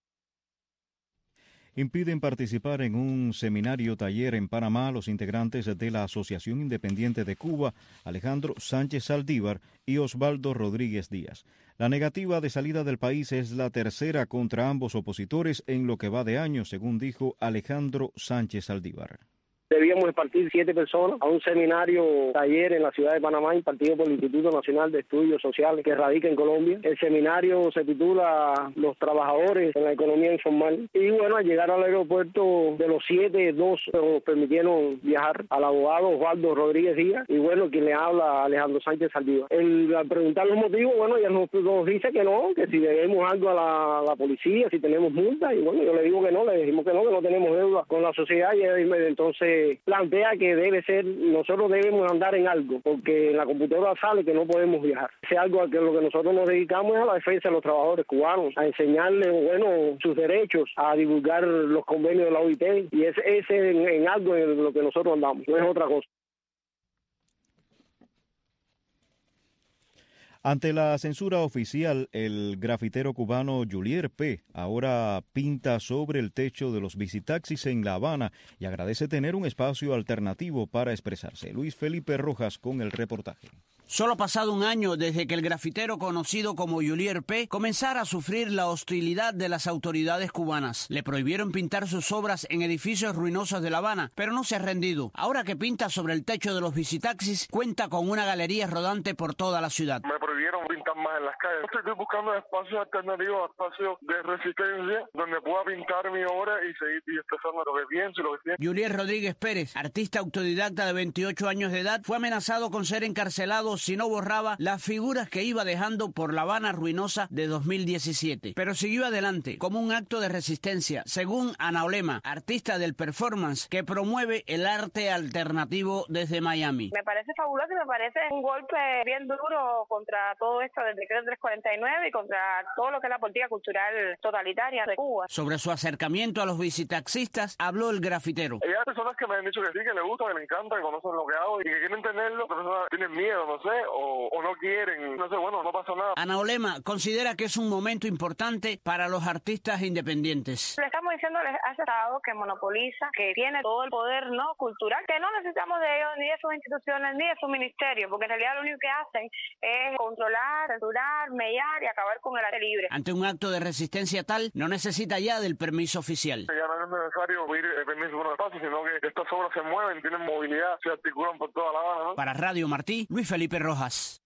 Impiden participar en un seminario taller en Panamá los integrantes de la Asociación Independiente de Cuba, Alejandro Sánchez Saldívar y Osvaldo Rodríguez Díaz. La negativa de salida del país es la tercera contra ambos opositores en lo que va de año, según dijo Alejandro Sánchez Saldívar. Debíamos partir 7 personas a un seminario taller en la ciudad de Panamá impartido por el Instituto Nacional de Estudios Sociales que radica en Colombia. El seminario se titula Los trabajadores en la economía informal. Y bueno, al llegar al aeropuerto, de los 7, 2 nos permitieron viajar, al abogado Osvaldo Rodríguez Díaz y bueno, quien le habla, Alejandro Sánchez Saldívar. Al preguntar los motivos, bueno, ella nos dice que no, que si debemos algo a la policía, si tenemos multa, y bueno, yo le digo que no, le dijimos que no tenemos deuda con la sociedad, y entonces plantea que nosotros debemos andar en algo, porque en la computadora sale que no podemos viajar. Es algo a que lo que nosotros nos dedicamos es a la defensa de los trabajadores cubanos, a enseñarles, sus derechos, a divulgar los convenios de la OIT, y ese en algo en lo que nosotros andamos, no es otra cosa. Ante la censura oficial, el grafitero cubano Julier P. ahora pinta sobre el techo de los visitaxis en La Habana y agradece tener un espacio alternativo para expresarse. Luis Felipe Rojas con el reportaje. Solo ha pasado un año desde que el grafitero conocido como Julier P. comenzara a sufrir la hostilidad de las autoridades cubanas. Le prohibieron pintar sus obras en edificios ruinosos de La Habana, pero no se ha rendido. Ahora que pinta sobre el techo de los visitaxis, cuenta con una galería rodante por toda la ciudad. Me prohibieron pintar más en las calles. Estoy buscando espacios alternativos, espacios de resistencia, donde pueda pintar mi obra y seguir expresando lo que pienso y lo que siento. Julier Rodríguez Pérez, artista autodidacta de 28 años de edad, fue amenazado con ser encarcelado si no borraba las figuras que iba dejando por La Habana ruinosa de 2017. Pero siguió adelante como un acto de resistencia, según Ana Olema, artista del performance que promueve el arte alternativo desde Miami. Me parece fabuloso y me parece un golpe bien duro contra todo esto del decreto 349 y contra todo lo que es la política cultural totalitaria de Cuba. Sobre su acercamiento a los visitaxistas habló el grafitero. Hay personas que me han dicho que sí, que les gusta, que les encanta, que conocen lo que hago y que quieren tenerlo, pero tienen miedo, no sé, o no quieren, no sé, bueno, no pasa nada. Ana Olema considera que es un momento importante para los artistas independientes. Le estamos diciéndoles a ese Estado que monopoliza, que tiene todo el poder no cultural, que no necesitamos de ellos, ni de sus instituciones, ni de su ministerio, porque en realidad lo único que hacen es controlar, censurar, mellar y acabar con el arte libre. Ante un acto de resistencia tal, no necesita ya del permiso oficial. Ya no es necesario pedir permiso por un espacio, sino que estas obras se mueven, tienen movilidad, se articulan por toda La Habana, ¿no? Para Radio Martí, Luis Felipe Rojas.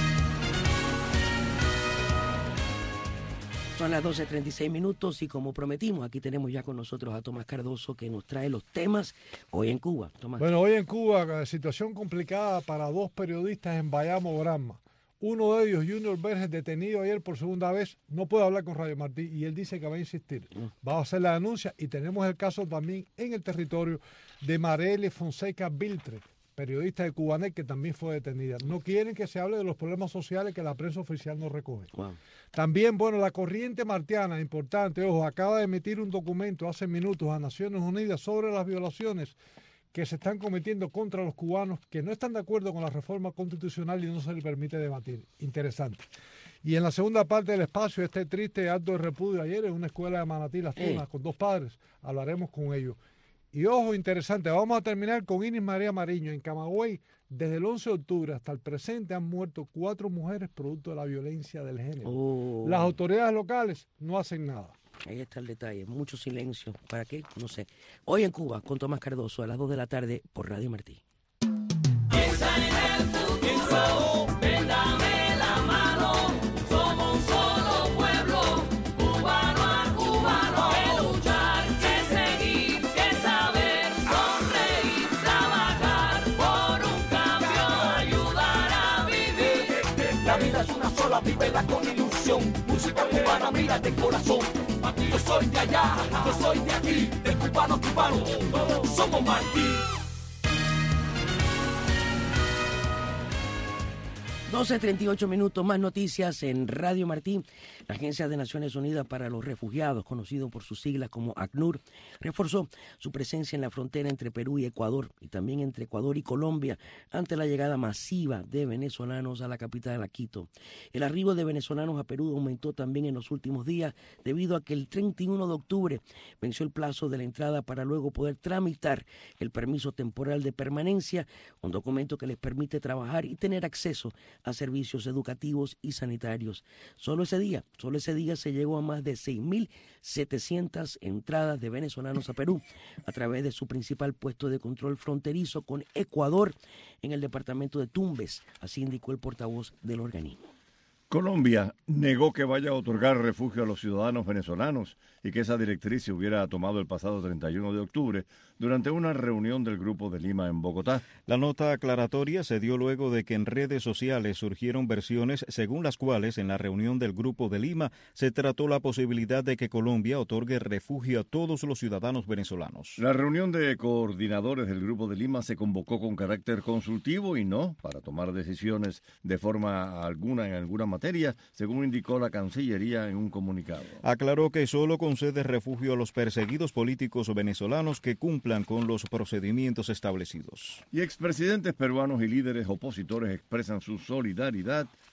Son las 12:36 y como prometimos, aquí tenemos ya con nosotros a Tomás Cardoso que nos trae los temas hoy en Cuba. Tomás. Bueno, hoy en Cuba, situación complicada para dos periodistas en Bayamo, Granma. Uno de ellos, Junior Verges, detenido ayer por segunda vez, no puede hablar con Radio Martí y él dice que va a insistir. Va a hacer la denuncia y tenemos el caso también en el territorio de Marely Fonseca Biltre, periodista de Cubanet que también fue detenida. No quieren que se hable de los problemas sociales que la prensa oficial no recoge. Wow. También, bueno, la Corriente Martiana, importante, ojo, acaba de emitir un documento hace minutos a Naciones Unidas sobre las violaciones que se están cometiendo contra los cubanos que no están de acuerdo con la reforma constitucional y no se les permite debatir. Interesante. Y en la segunda parte del espacio, este triste acto de repudio ayer en una escuela de Manatí, Las Tunas, con dos padres, hablaremos con ellos. Y ojo, interesante, vamos a terminar con Inés María Mariño. En Camagüey, desde el 11 de octubre hasta el presente han muerto 4 mujeres producto de la violencia del género. Las autoridades locales no hacen nada. Ahí está el detalle, mucho silencio. ¿Para qué? No sé. Hoy en Cuba, con Tomás Cardoso, a las 2 de la tarde por Radio Martí. Piensa en el futuro, véndame la mano, somos un solo pueblo, cubano a cubano, que luchar, que seguir, que saber, sonreír, trabajar por un cambio, ayudar a vivir. La vida es una sola, vívela con ilusión, música cubana, mira de corazón. Yo soy de allá, yo soy de aquí, del cubano cubano, todos somos Martí. 12:38, más noticias en Radio Martí. La Agencia de Naciones Unidas para los Refugiados, conocido por sus siglas como ACNUR, reforzó su presencia en la frontera entre Perú y Ecuador y también entre Ecuador y Colombia ante la llegada masiva de venezolanos a la capital, a Quito. El arribo de venezolanos a Perú aumentó también en los últimos días debido a que el 31 de octubre venció el plazo de la entrada para luego poder tramitar el permiso temporal de permanencia, un documento que les permite trabajar y tener acceso a servicios educativos y sanitarios. Solo ese día se llegó a más de 6.700 entradas de venezolanos a Perú a través de su principal puesto de control fronterizo con Ecuador en el departamento de Tumbes, así indicó el portavoz del organismo. Colombia negó que vaya a otorgar refugio a los ciudadanos venezolanos y que esa directriz se hubiera tomado el pasado 31 de octubre durante una reunión del Grupo de Lima en Bogotá. La nota aclaratoria se dio luego de que en redes sociales surgieron versiones según las cuales en la reunión del Grupo de Lima se trató la posibilidad de que Colombia otorgue refugio a todos los ciudadanos venezolanos. La reunión de coordinadores del Grupo de Lima se convocó con carácter consultivo y no para tomar decisiones de forma alguna en alguna materia, según indicó la Cancillería en un comunicado. Aclaró que solo concede refugio a los perseguidos políticos venezolanos que cumplan con los procedimientos establecidos. Y expresidentes peruanos y líderes opositores expresan su solidaridad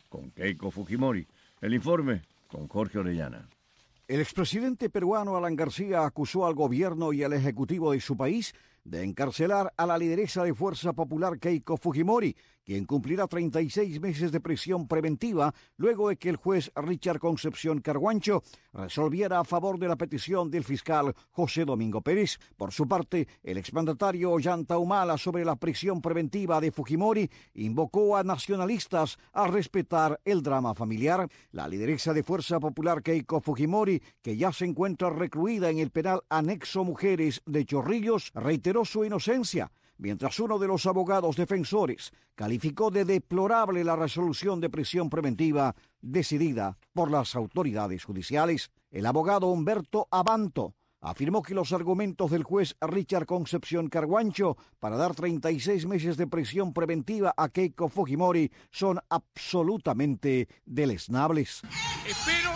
con Keiko Fujimori. El informe con Jorge Orellana. El expresidente peruano Alan García acusó al gobierno y al ejecutivo de su país de encarcelar a la lideresa de Fuerza Popular Keiko Fujimori, quien cumplirá 36 meses de prisión preventiva luego de que el juez Richard Concepción Carguancho resolviera a favor de la petición del fiscal José Domingo Pérez. Por su parte, el exmandatario Ollanta Humala sobre la prisión preventiva de Fujimori invocó a nacionalistas a respetar el drama familiar. La lideresa de Fuerza Popular Keiko Fujimori, que ya se encuentra recluida en el penal anexo Mujeres de Chorrillos, reiteró su inocencia, mientras uno de los abogados defensores calificó de deplorable la resolución de prisión preventiva decidida por las autoridades judiciales. El abogado Humberto Abanto afirmó que los argumentos del juez Richard Concepción Carguancho para dar 36 meses de prisión preventiva a Keiko Fujimori son absolutamente deleznables. Espero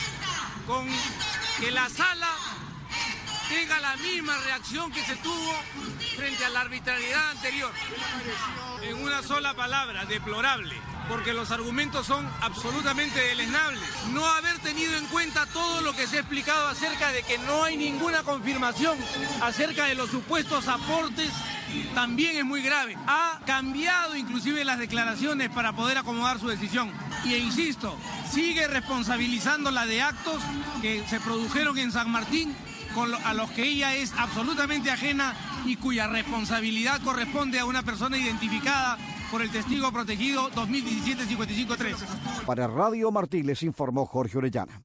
con que la sala tenga la misma reacción que se tuvo frente a la arbitrariedad anterior. En una sola palabra, deplorable, porque los argumentos son absolutamente deleznables. No haber tenido en cuenta todo lo que se ha explicado acerca de que no hay ninguna confirmación acerca de los supuestos aportes también es muy grave. Ha cambiado inclusive las declaraciones para poder acomodar su decisión. Y insisto, sigue responsabilizándola de actos que se produjeron en San Martín a los que ella es absolutamente ajena y cuya responsabilidad corresponde a una persona identificada por el testigo protegido 2017-55-3. Para Radio Martí les informó Jorge Orellana.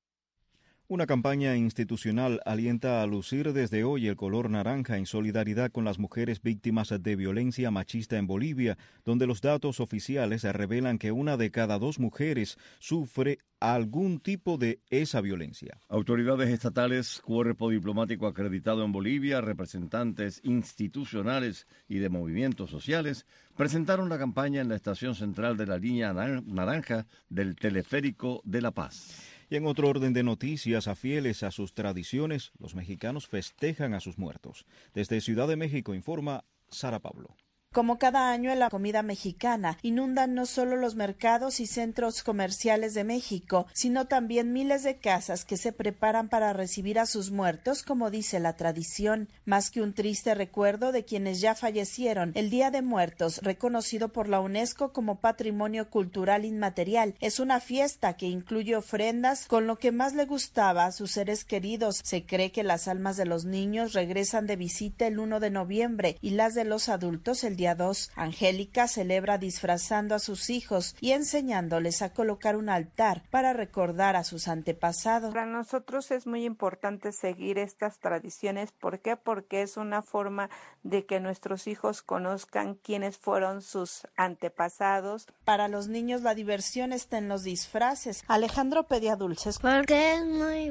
Una campaña institucional alienta a lucir desde hoy el color naranja en solidaridad con las mujeres víctimas de violencia machista en Bolivia, donde los datos oficiales revelan que 1 de cada 2 mujeres sufre algún tipo de esa violencia. Autoridades estatales, cuerpo diplomático acreditado en Bolivia, representantes institucionales y de movimientos sociales presentaron la campaña en la estación central de la línea naranja del Teleférico de La Paz. Y en otro orden de noticias, a fieles a sus tradiciones, los mexicanos festejan a sus muertos. Desde Ciudad de México informa Sara Pablo. Como cada año, la comida mexicana inunda no solo los mercados y centros comerciales de México, sino también miles de casas que se preparan para recibir a sus muertos, como dice la tradición. Más que un triste recuerdo de quienes ya fallecieron, el Día de Muertos, reconocido por la UNESCO como Patrimonio Cultural Inmaterial, es una fiesta que incluye ofrendas con lo que más le gustaba a sus seres queridos. Se cree que las almas de los niños regresan de visita el 1 de noviembre y las de los adultos el día 2. Angélica celebra disfrazando a sus hijos y enseñándoles a colocar un altar para recordar a sus antepasados. Para nosotros es muy importante seguir estas tradiciones. ¿Por qué? Porque es una forma de que nuestros hijos conozcan quiénes fueron sus antepasados. Para los niños la diversión está en los disfraces. Alejandro pedía dulces. Porque es muy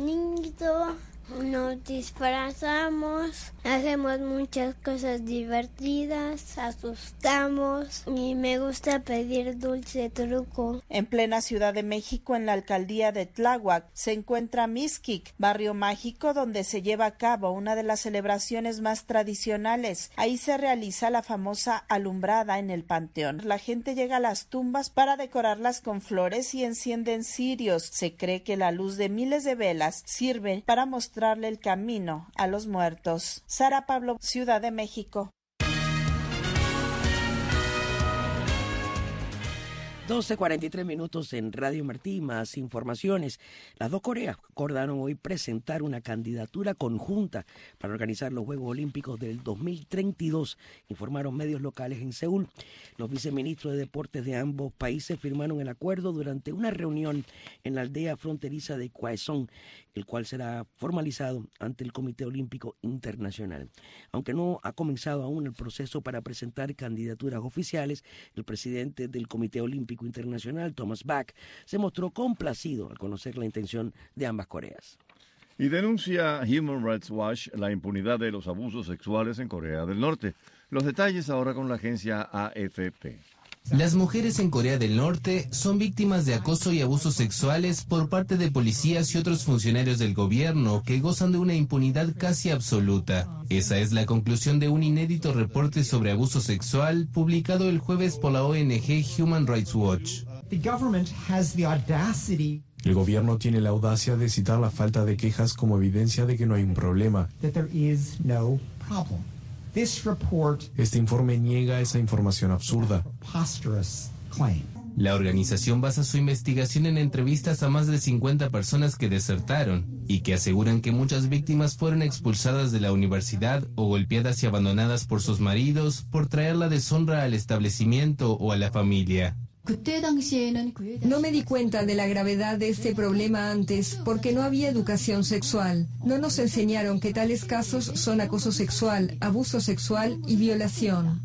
bonito. Nos disfrazamos, hacemos muchas cosas divertidas, asustamos y me gusta pedir dulce truco. En plena Ciudad de México, en la alcaldía de Tláhuac, se encuentra Mixquic, barrio mágico donde se lleva a cabo una de las celebraciones más tradicionales. Ahí se realiza la famosa alumbrada en el panteón. La gente llega a las tumbas para decorarlas con flores y encienden cirios. Se cree que la luz de miles de velas sirve para mostrarle el camino a los muertos. Sara Pablo, Ciudad de México. 12:43 minutos en Radio Martí, más informaciones. Las dos Coreas acordaron hoy presentar una candidatura conjunta para organizar los Juegos Olímpicos del 2032, informaron medios locales en Seúl. Los viceministros de Deportes de ambos países firmaron el acuerdo durante una reunión en la aldea fronteriza de Gwaeson, el cual será formalizado ante el Comité Olímpico Internacional. Aunque no ha comenzado aún el proceso para presentar candidaturas oficiales, el presidente del Comité Olímpico Internacional, Thomas Bach, se mostró complacido al conocer la intención de ambas Coreas. Y denuncia Human Rights Watch la impunidad de los abusos sexuales en Corea del Norte. Los detalles ahora con la agencia AFP. Las mujeres en Corea del Norte son víctimas de acoso y abusos sexuales por parte de policías y otros funcionarios del gobierno que gozan de una impunidad casi absoluta. Esa es la conclusión de un inédito reporte sobre abuso sexual publicado el jueves por la ONG Human Rights Watch. El gobierno tiene la audacia de citar la falta de quejas como evidencia de que no hay un problema. Este informe niega esa información absurda. La organización basa su investigación en entrevistas a más de 50 personas que desertaron y que aseguran que muchas víctimas fueron expulsadas de la universidad o golpeadas y abandonadas por sus maridos por traer la deshonra al establecimiento o a la familia. No me di cuenta de la gravedad de este problema antes porque no había educación sexual. No nos enseñaron que tales casos son acoso sexual, abuso sexual y violación.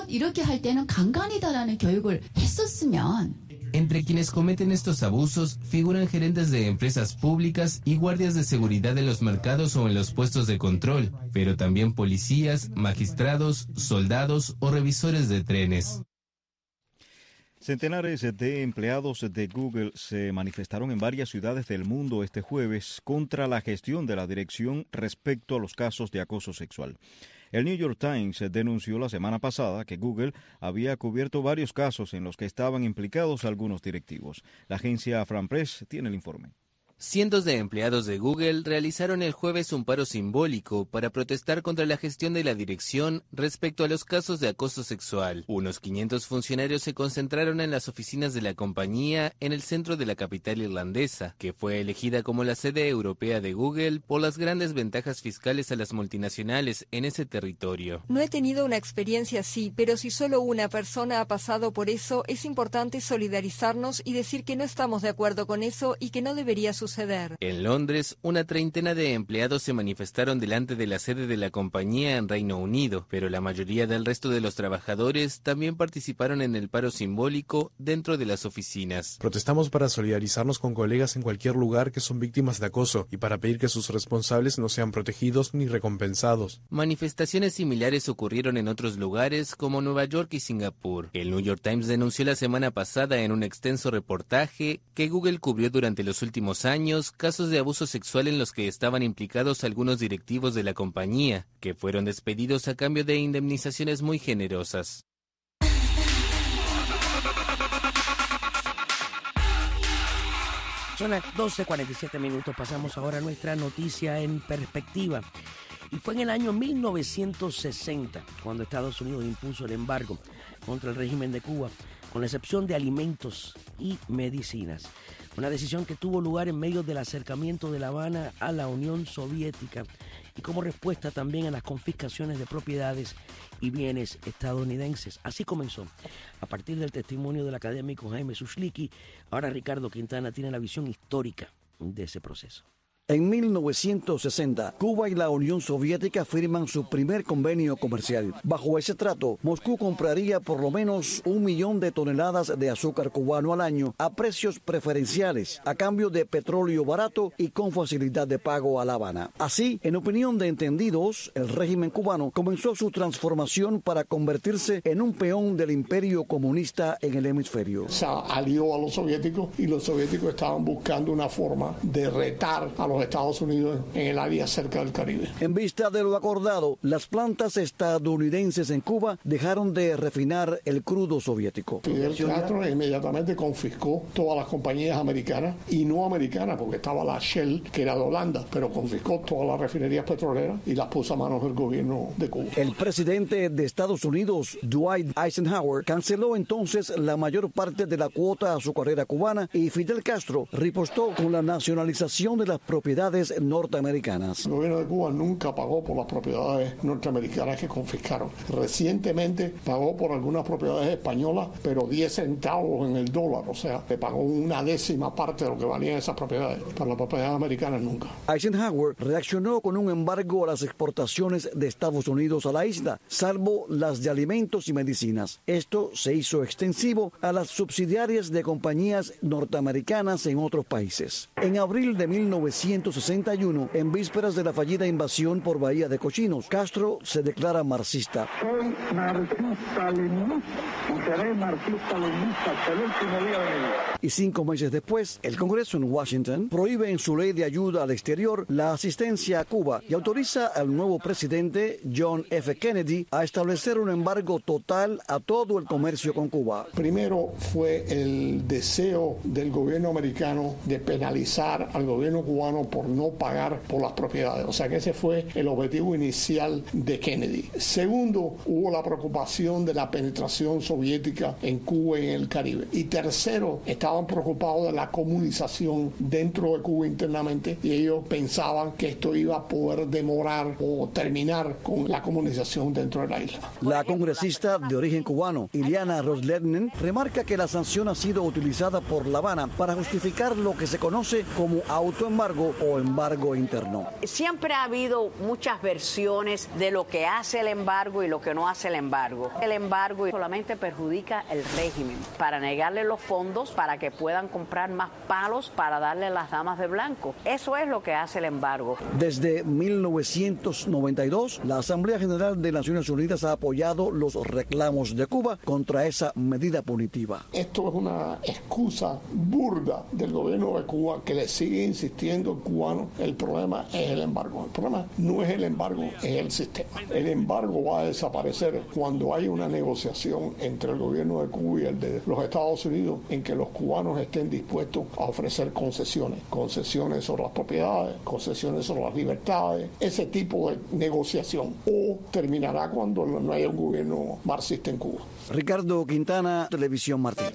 Entre quienes cometen estos abusos figuran gerentes de empresas públicas y guardias de seguridad en los mercados o en los puestos de control, pero también policías, magistrados, soldados o revisores de trenes. Centenares de empleados de Google se manifestaron en varias ciudades del mundo este jueves contra la gestión de la dirección respecto a los casos de acoso sexual. El New York Times denunció la semana pasada que Google había cubierto varios casos en los que estaban implicados algunos directivos. La agencia France Press tiene el informe. Cientos de empleados de Google realizaron el jueves un paro simbólico para protestar contra la gestión de la dirección respecto a los casos de acoso sexual. Unos 500 funcionarios se concentraron en las oficinas de la compañía en el centro de la capital irlandesa, que fue elegida como la sede europea de Google por las grandes ventajas fiscales a las multinacionales en ese territorio. No he tenido una experiencia así, pero si solo una persona ha pasado por eso, es importante solidarizarnos y decir que no estamos de acuerdo con eso y que no debería suceder. En Londres, una treintena de empleados se manifestaron delante de la sede de la compañía en Reino Unido, pero la mayoría del resto de los trabajadores también participaron en el paro simbólico dentro de las oficinas. Protestamos para solidarizarnos con colegas en cualquier lugar que son víctimas de acoso y para pedir que sus responsables no sean protegidos ni recompensados. Manifestaciones similares ocurrieron en otros lugares como Nueva York y Singapur. El New York Times denunció la semana pasada en un extenso reportaje que Google cubrió durante los últimos años casos de abuso sexual en los que estaban implicados algunos directivos de la compañía, que fueron despedidos a cambio de indemnizaciones muy generosas. Son las 12:47. Pasamos ahora a nuestra noticia en perspectiva. Y fue en el año 1960 cuando Estados Unidos impuso el embargo contra el régimen de Cuba, con la excepción de alimentos y medicinas. Una decisión que tuvo lugar en medio del acercamiento de La Habana a la Unión Soviética y como respuesta también a las confiscaciones de propiedades y bienes estadounidenses. Así comenzó. A partir del testimonio del académico Jaime Susliki, ahora Ricardo Quintana tiene la visión histórica de ese proceso. En 1960, Cuba y la Unión Soviética firman su primer convenio comercial. Bajo ese trato, Moscú compraría por lo menos 1 millón de toneladas de azúcar cubano al año a precios preferenciales, a cambio de petróleo barato y con facilidad de pago a La Habana. Así, en opinión de entendidos, el régimen cubano comenzó su transformación para convertirse en un peón del imperio comunista en el hemisferio. Se alió a los soviéticos y los soviéticos estaban buscando una forma de retar a los Estados Unidos en el área cerca del Caribe. En vista de lo acordado, las plantas estadounidenses en Cuba dejaron de refinar el crudo soviético. Fidel Castro inmediatamente confiscó todas las compañías americanas y no americanas, porque estaba la Shell, que era de Holanda, pero confiscó todas las refinerías petroleras y las puso a manos del gobierno de Cuba. El presidente de Estados Unidos, Dwight Eisenhower, canceló entonces la mayor parte de la cuota azucarera cubana y Fidel Castro ripostó con la nacionalización de las propiedades norteamericanas. El gobierno de Cuba nunca pagó por las propiedades norteamericanas que confiscaron. Recientemente pagó por algunas propiedades españolas, pero 10 centavos en el dólar, o sea, le pagó una décima parte de lo que valían esas propiedades. Para las propiedades americanas nunca. Eisenhower reaccionó con un embargo a las exportaciones de Estados Unidos a la isla, salvo las de alimentos y medicinas. Esto se hizo extensivo a las subsidiarias de compañías norteamericanas en otros países. En abril de 1961, 1961, en vísperas de la fallida invasión por Bahía de Cochinos. Castro se declara marxista. Soy marxista-leninista y seré marxista-leninista hasta el último día de mi vida. Y 5 meses después, el Congreso en Washington prohíbe en su ley de ayuda al exterior la asistencia a Cuba y autoriza al nuevo presidente John F. Kennedy a establecer un embargo total a todo el comercio con Cuba. Primero fue el deseo del gobierno americano de penalizar al gobierno cubano por no pagar por las propiedades. O sea que ese fue el objetivo inicial de Kennedy. Segundo, hubo la preocupación de la penetración soviética en Cuba y en el Caribe. Y tercero, estaban preocupados de la comunización dentro de Cuba internamente y ellos pensaban que esto iba a poder demorar o terminar con la comunicación dentro de la isla. La congresista de origen cubano, Iliana Roslernen, remarca que la sanción ha sido utilizada por La Habana para justificar lo que se conoce como autoembargo o embargo interno. Siempre ha habido muchas versiones de lo que hace el embargo y lo que no hace el embargo. El embargo solamente perjudica el régimen para negarle los fondos para que puedan comprar más palos para darle a las damas de blanco. Eso es lo que hace el embargo. Desde 1992, la Asamblea General de Naciones Unidas ha apoyado los reclamos de Cuba contra esa medida punitiva. Esto es una excusa burda del gobierno de Cuba que le sigue insistiendo al cubano. El problema es el embargo. El problema no es el embargo, es el sistema. El embargo va a desaparecer cuando hay una negociación entre el gobierno de Cuba y el de los Estados Unidos en que los cubanos estén dispuestos a ofrecer concesiones sobre las propiedades, concesiones sobre las libertades, ese tipo de negociación, o terminará cuando no haya un gobierno marxista en Cuba. Ricardo Quintana, Televisión Martín.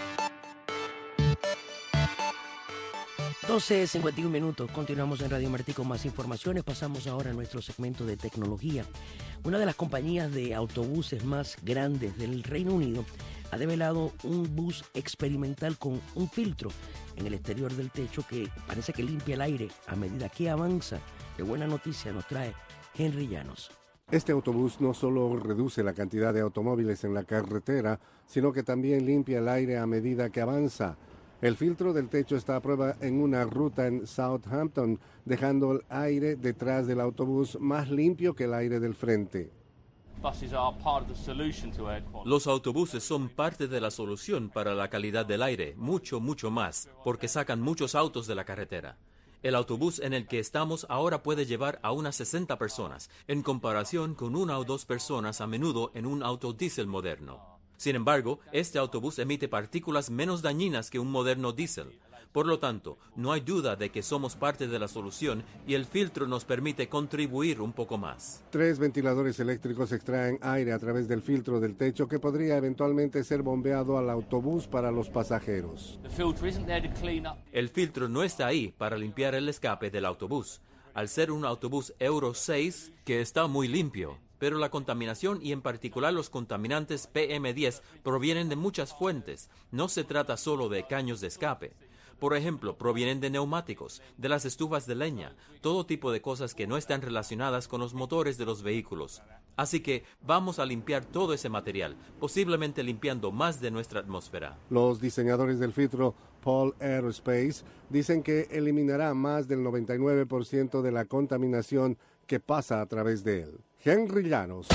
12:51. Continuamos en Radio Martí con más informaciones. Pasamos ahora a nuestro segmento de tecnología. Una de las compañías de autobuses más grandes del Reino Unido ha develado un bus experimental con un filtro en el exterior del techo que parece que limpia el aire a medida que avanza. Qué buena noticia nos trae Henry Llanos. Este autobús no solo reduce la cantidad de automóviles en la carretera, sino que también limpia el aire a medida que avanza. El filtro del techo está a prueba en una ruta en Southampton, dejando el aire detrás del autobús más limpio que el aire del frente. Los autobuses son parte de la solución para la calidad del aire, mucho más, porque sacan muchos autos de la carretera. El autobús en el que estamos ahora puede llevar a unas 60 personas, en comparación con 1 o 2 personas a menudo en un auto diésel moderno. Sin embargo, este autobús emite partículas menos dañinas que un moderno diésel. Por lo tanto, no hay duda de que somos parte de la solución y el filtro nos permite contribuir un poco más. 3 ventiladores eléctricos extraen aire a través del filtro del techo que podría eventualmente ser bombeado al autobús para los pasajeros. El filtro no está ahí para limpiar el escape del autobús, al ser un autobús Euro 6 que está muy limpio. Pero la contaminación y en particular los contaminantes PM10 provienen de muchas fuentes. No se trata solo de caños de escape. Por ejemplo, provienen de neumáticos, de las estufas de leña, todo tipo de cosas que no están relacionadas con los motores de los vehículos. Así que vamos a limpiar todo ese material, posiblemente limpiando más de nuestra atmósfera. Los diseñadores del filtro Paul Aerospace dicen que eliminará más del 99% de la contaminación que pasa a través de él. Henry Llanos.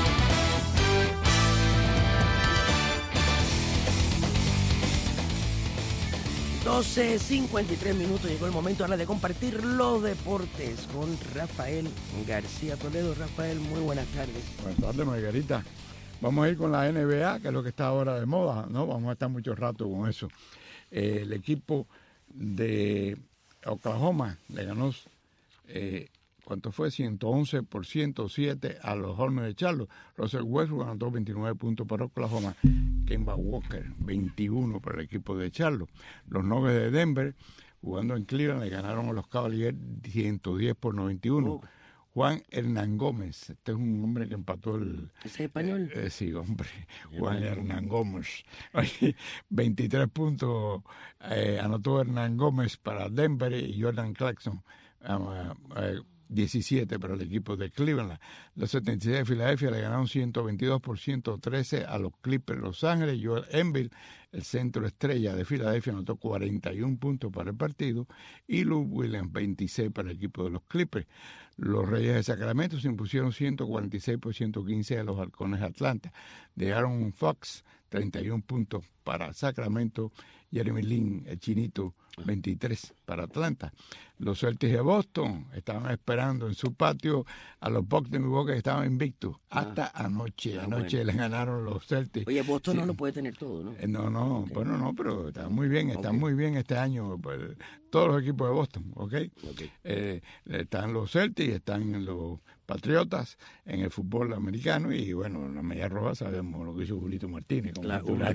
12:53. Llegó el momento ahora de compartir los deportes con Rafael García Toledo. Rafael, muy buenas tardes. Buenas tardes, Margarita. Vamos a ir con la NBA, que es lo que está ahora de moda, ¿no? Vamos a estar mucho rato con eso. El equipo de Oklahoma le ganó, ¿cuánto fue? 111 por 107 a los Hornets de Charlotte. Russell Westbrook anotó 29 puntos para Oklahoma. Kemba Walker, 21 para el equipo de Charlotte. Los Nuggets de Denver, jugando en Cleveland, le ganaron a los Cavaliers 110 por 91. Juan Hernán Gómez, este es un hombre que empató el... ¿Es español? Sí, hombre, Juan Hernán Gómez. 23 puntos anotó Hernán Gómez para Denver y Jordan Clarkson 17 para el equipo de Cleveland. Los 76 de Filadelfia le ganaron 122-113 a los Clippers de Los Ángeles. Joel Embiid, el centro estrella de Filadelfia, anotó 41 puntos para el partido, y Lou Williams 26 para el equipo de los Clippers. Los Reyes de Sacramento se impusieron 146-115 a los Halcones de Atlanta. De Aaron Fox, 31 puntos para Sacramento. Jeremy Lin, el chinito, 23 para Atlanta. Los Celtics de Boston estaban esperando en su patio a los Bucks de Milwaukee, que estaban invictos hasta anoche. Anoche les ganaron los Celtics. Oye, Boston no lo puede tener todo, ¿no? No, bueno, no, pero están muy bien este año, pues, todos los equipos de Boston, ¿ok? Están los Celtics, están los Patriotas en el fútbol americano, y bueno, en la media roja sabemos lo que hizo Julito Martínez. Como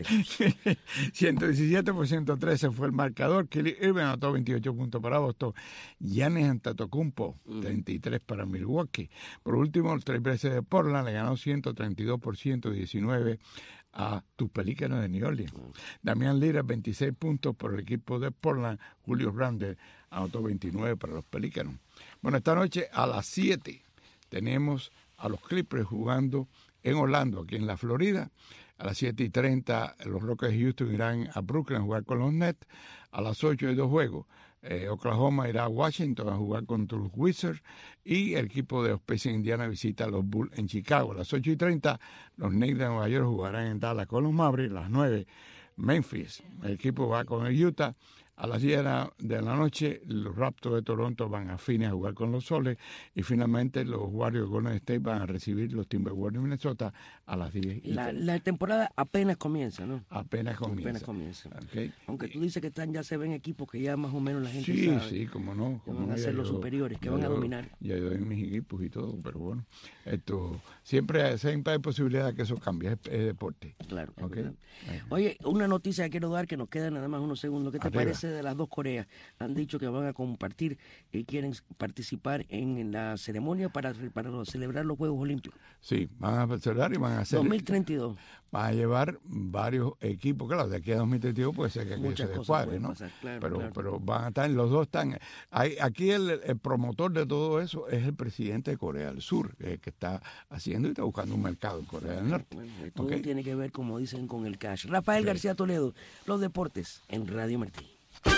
117-113 fue el marcador. Kyrie Irving anotó 28 puntos para Boston. Giannis Antetokounmpo, 33 para Milwaukee. Por último, el Trailblazers de Portland le ganó 132-119 a tus Pelícanos de New Orleans. Damián Lillard, 26 puntos por el equipo de Portland. Julio Randle anotó 29 para los Pelícanos. Bueno, esta noche a las 7 tenemos a los Clippers jugando en Orlando, aquí en la Florida. A las 7:30 los Rockets de Houston irán a Brooklyn a jugar con los Nets. A las 8 hay 2 juegos. Oklahoma irá a Washington a jugar contra los Wizards, y el equipo de los Pacers de Indiana visita a los Bulls en Chicago. A las 8:30 los Knicks de Nueva York jugarán en Dallas con los Mavericks. A las 9 Memphis, el equipo va con el Utah. A las 10 de la noche, los Raptors de Toronto van a Phoenix a jugar con los Soles, y finalmente los Warriors de Golden State van a recibir los Timberwolves de Minnesota a las 10. La temporada apenas comienza, ¿no? Apenas comienza. Okay. Aunque tú dices que ya se ven equipos que ya más o menos la gente sabe. Sí, cómo no. Que van a ser los superiores, que van a dominar. Ya yo en mis equipos y todo, pero bueno, siempre hay posibilidad de que eso cambie, es deporte. Claro. Okay. Oye, una noticia que quiero dar, que nos queda nada más unos segundos. ¿Qué te parece de las dos Coreas? Han dicho que van a compartir y quieren participar en la ceremonia para celebrar los Juegos Olímpicos. Sí, van a celebrar y van a hacer 2032. Van a llevar varios equipos, claro, de aquí a 2032 puede ser que se descuadre, ¿no? Pasar, claro, pero van a estar, los dos están. Aquí el promotor de todo eso es el presidente de Corea del Sur, que está haciendo y está buscando un mercado en Corea del Norte. Bueno, todo tiene que ver, como dicen, con el cash. Rafael García Toledo, los deportes en Radio Martí.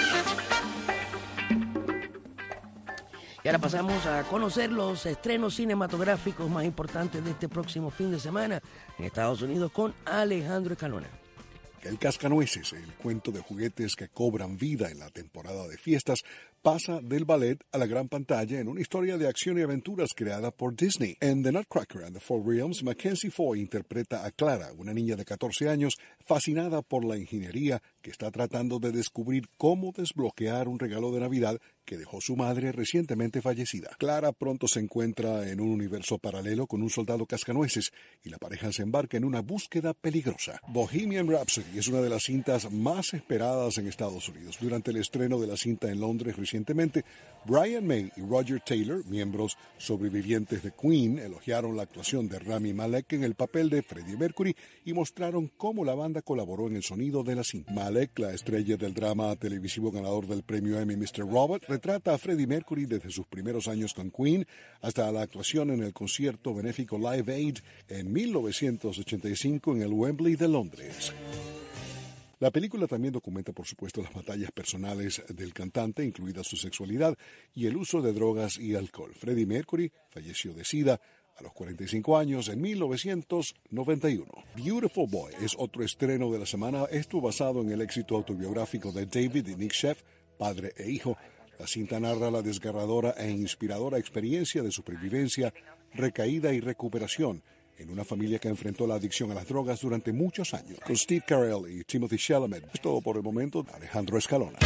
Y ahora pasamos a conocer los estrenos cinematográficos más importantes de este próximo fin de semana en Estados Unidos con Alejandro Escalona. El Cascanueces, el cuento de juguetes que cobran vida en la temporada de fiestas, pasa del ballet a la gran pantalla en una historia de acción y aventuras creada por Disney. En The Nutcracker and the Four Realms, Mackenzie Foy interpreta a Clara, una niña de 14 años fascinada por la ingeniería que está tratando de descubrir cómo desbloquear un regalo de Navidad que dejó su madre recientemente fallecida. Clara pronto se encuentra en un universo paralelo con un soldado cascanueces y la pareja se embarca en una búsqueda peligrosa. Bohemian Rhapsody es una de las cintas más esperadas en Estados Unidos. Durante el estreno de la cinta en Londres recientemente, Brian May y Roger Taylor, miembros sobrevivientes de Queen, elogiaron la actuación de Rami Malek en el papel de Freddie Mercury y mostraron cómo la banda colaboró en el sonido de la cinta. Malek, la estrella del drama televisivo ganador del premio Emmy Mr. Robot, retrata a Freddie Mercury desde sus primeros años con Queen hasta la actuación en el concierto benéfico Live Aid en 1985 en el Wembley de Londres. La película también documenta, por supuesto, las batallas personales del cantante, incluida su sexualidad y el uso de drogas y alcohol. Freddie Mercury falleció de SIDA a los 45 años en 1991. Beautiful Boy es otro estreno de la semana, esto basado en el éxito autobiográfico de David y Nick Sheff, padre e hijo. La cinta narra la desgarradora e inspiradora experiencia de supervivencia, recaída y recuperación en una familia que enfrentó la adicción a las drogas durante muchos años. Con Steve Carell y Timothy Chalamet. Es todo por el momento. Alejandro Escalona.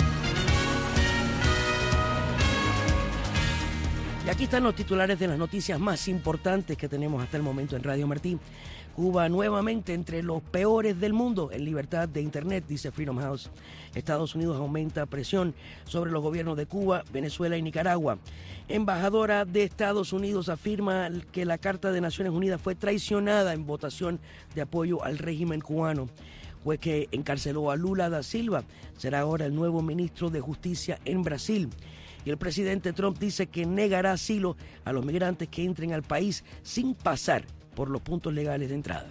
Y aquí están los titulares de las noticias más importantes que tenemos hasta el momento en Radio Martí. Cuba nuevamente entre los peores del mundo en libertad de Internet, dice Freedom House. Estados Unidos aumenta presión sobre los gobiernos de Cuba, Venezuela y Nicaragua. Embajadora de Estados Unidos afirma que la Carta de Naciones Unidas fue traicionada en votación de apoyo al régimen cubano. Juez que encarceló a Lula da Silva será ahora el nuevo ministro de Justicia en Brasil. Y el presidente Trump dice que negará asilo a los migrantes que entren al país sin pasar por los puntos legales de entrada.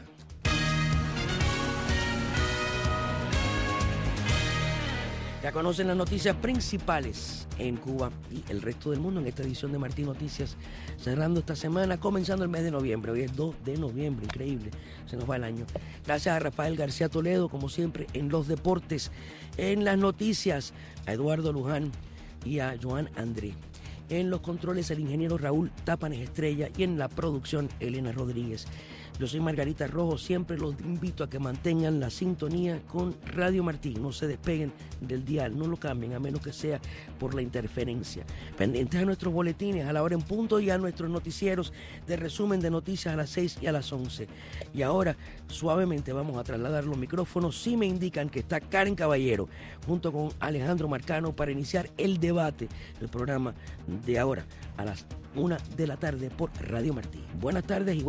Ya conocen las noticias principales en Cuba y el resto del mundo en esta edición de Martín Noticias, cerrando esta semana, comenzando el mes de noviembre. Hoy es 2 de noviembre, increíble, se nos va el año. Gracias a Rafael García Toledo, como siempre, en los deportes, en las noticias, a Eduardo Luján y a Joan André. En los controles, el ingeniero Raúl Tápanes Estrella y en la producción, Elena Rodríguez. Yo soy Margarita Rojo, siempre los invito a que mantengan la sintonía con Radio Martín, no se despeguen del dial, no lo cambien a menos que sea por la interferencia. Pendientes a nuestros boletines a la hora en punto y a nuestros noticieros de resumen de noticias a las 6 y a las 11. Y ahora, suavemente vamos a trasladar los micrófonos, si me indican que está Karen Caballero, junto con Alejandro Marcano, para iniciar el debate del programa de ahora a las 1 de la tarde por Radio Martín. Buenas tardes y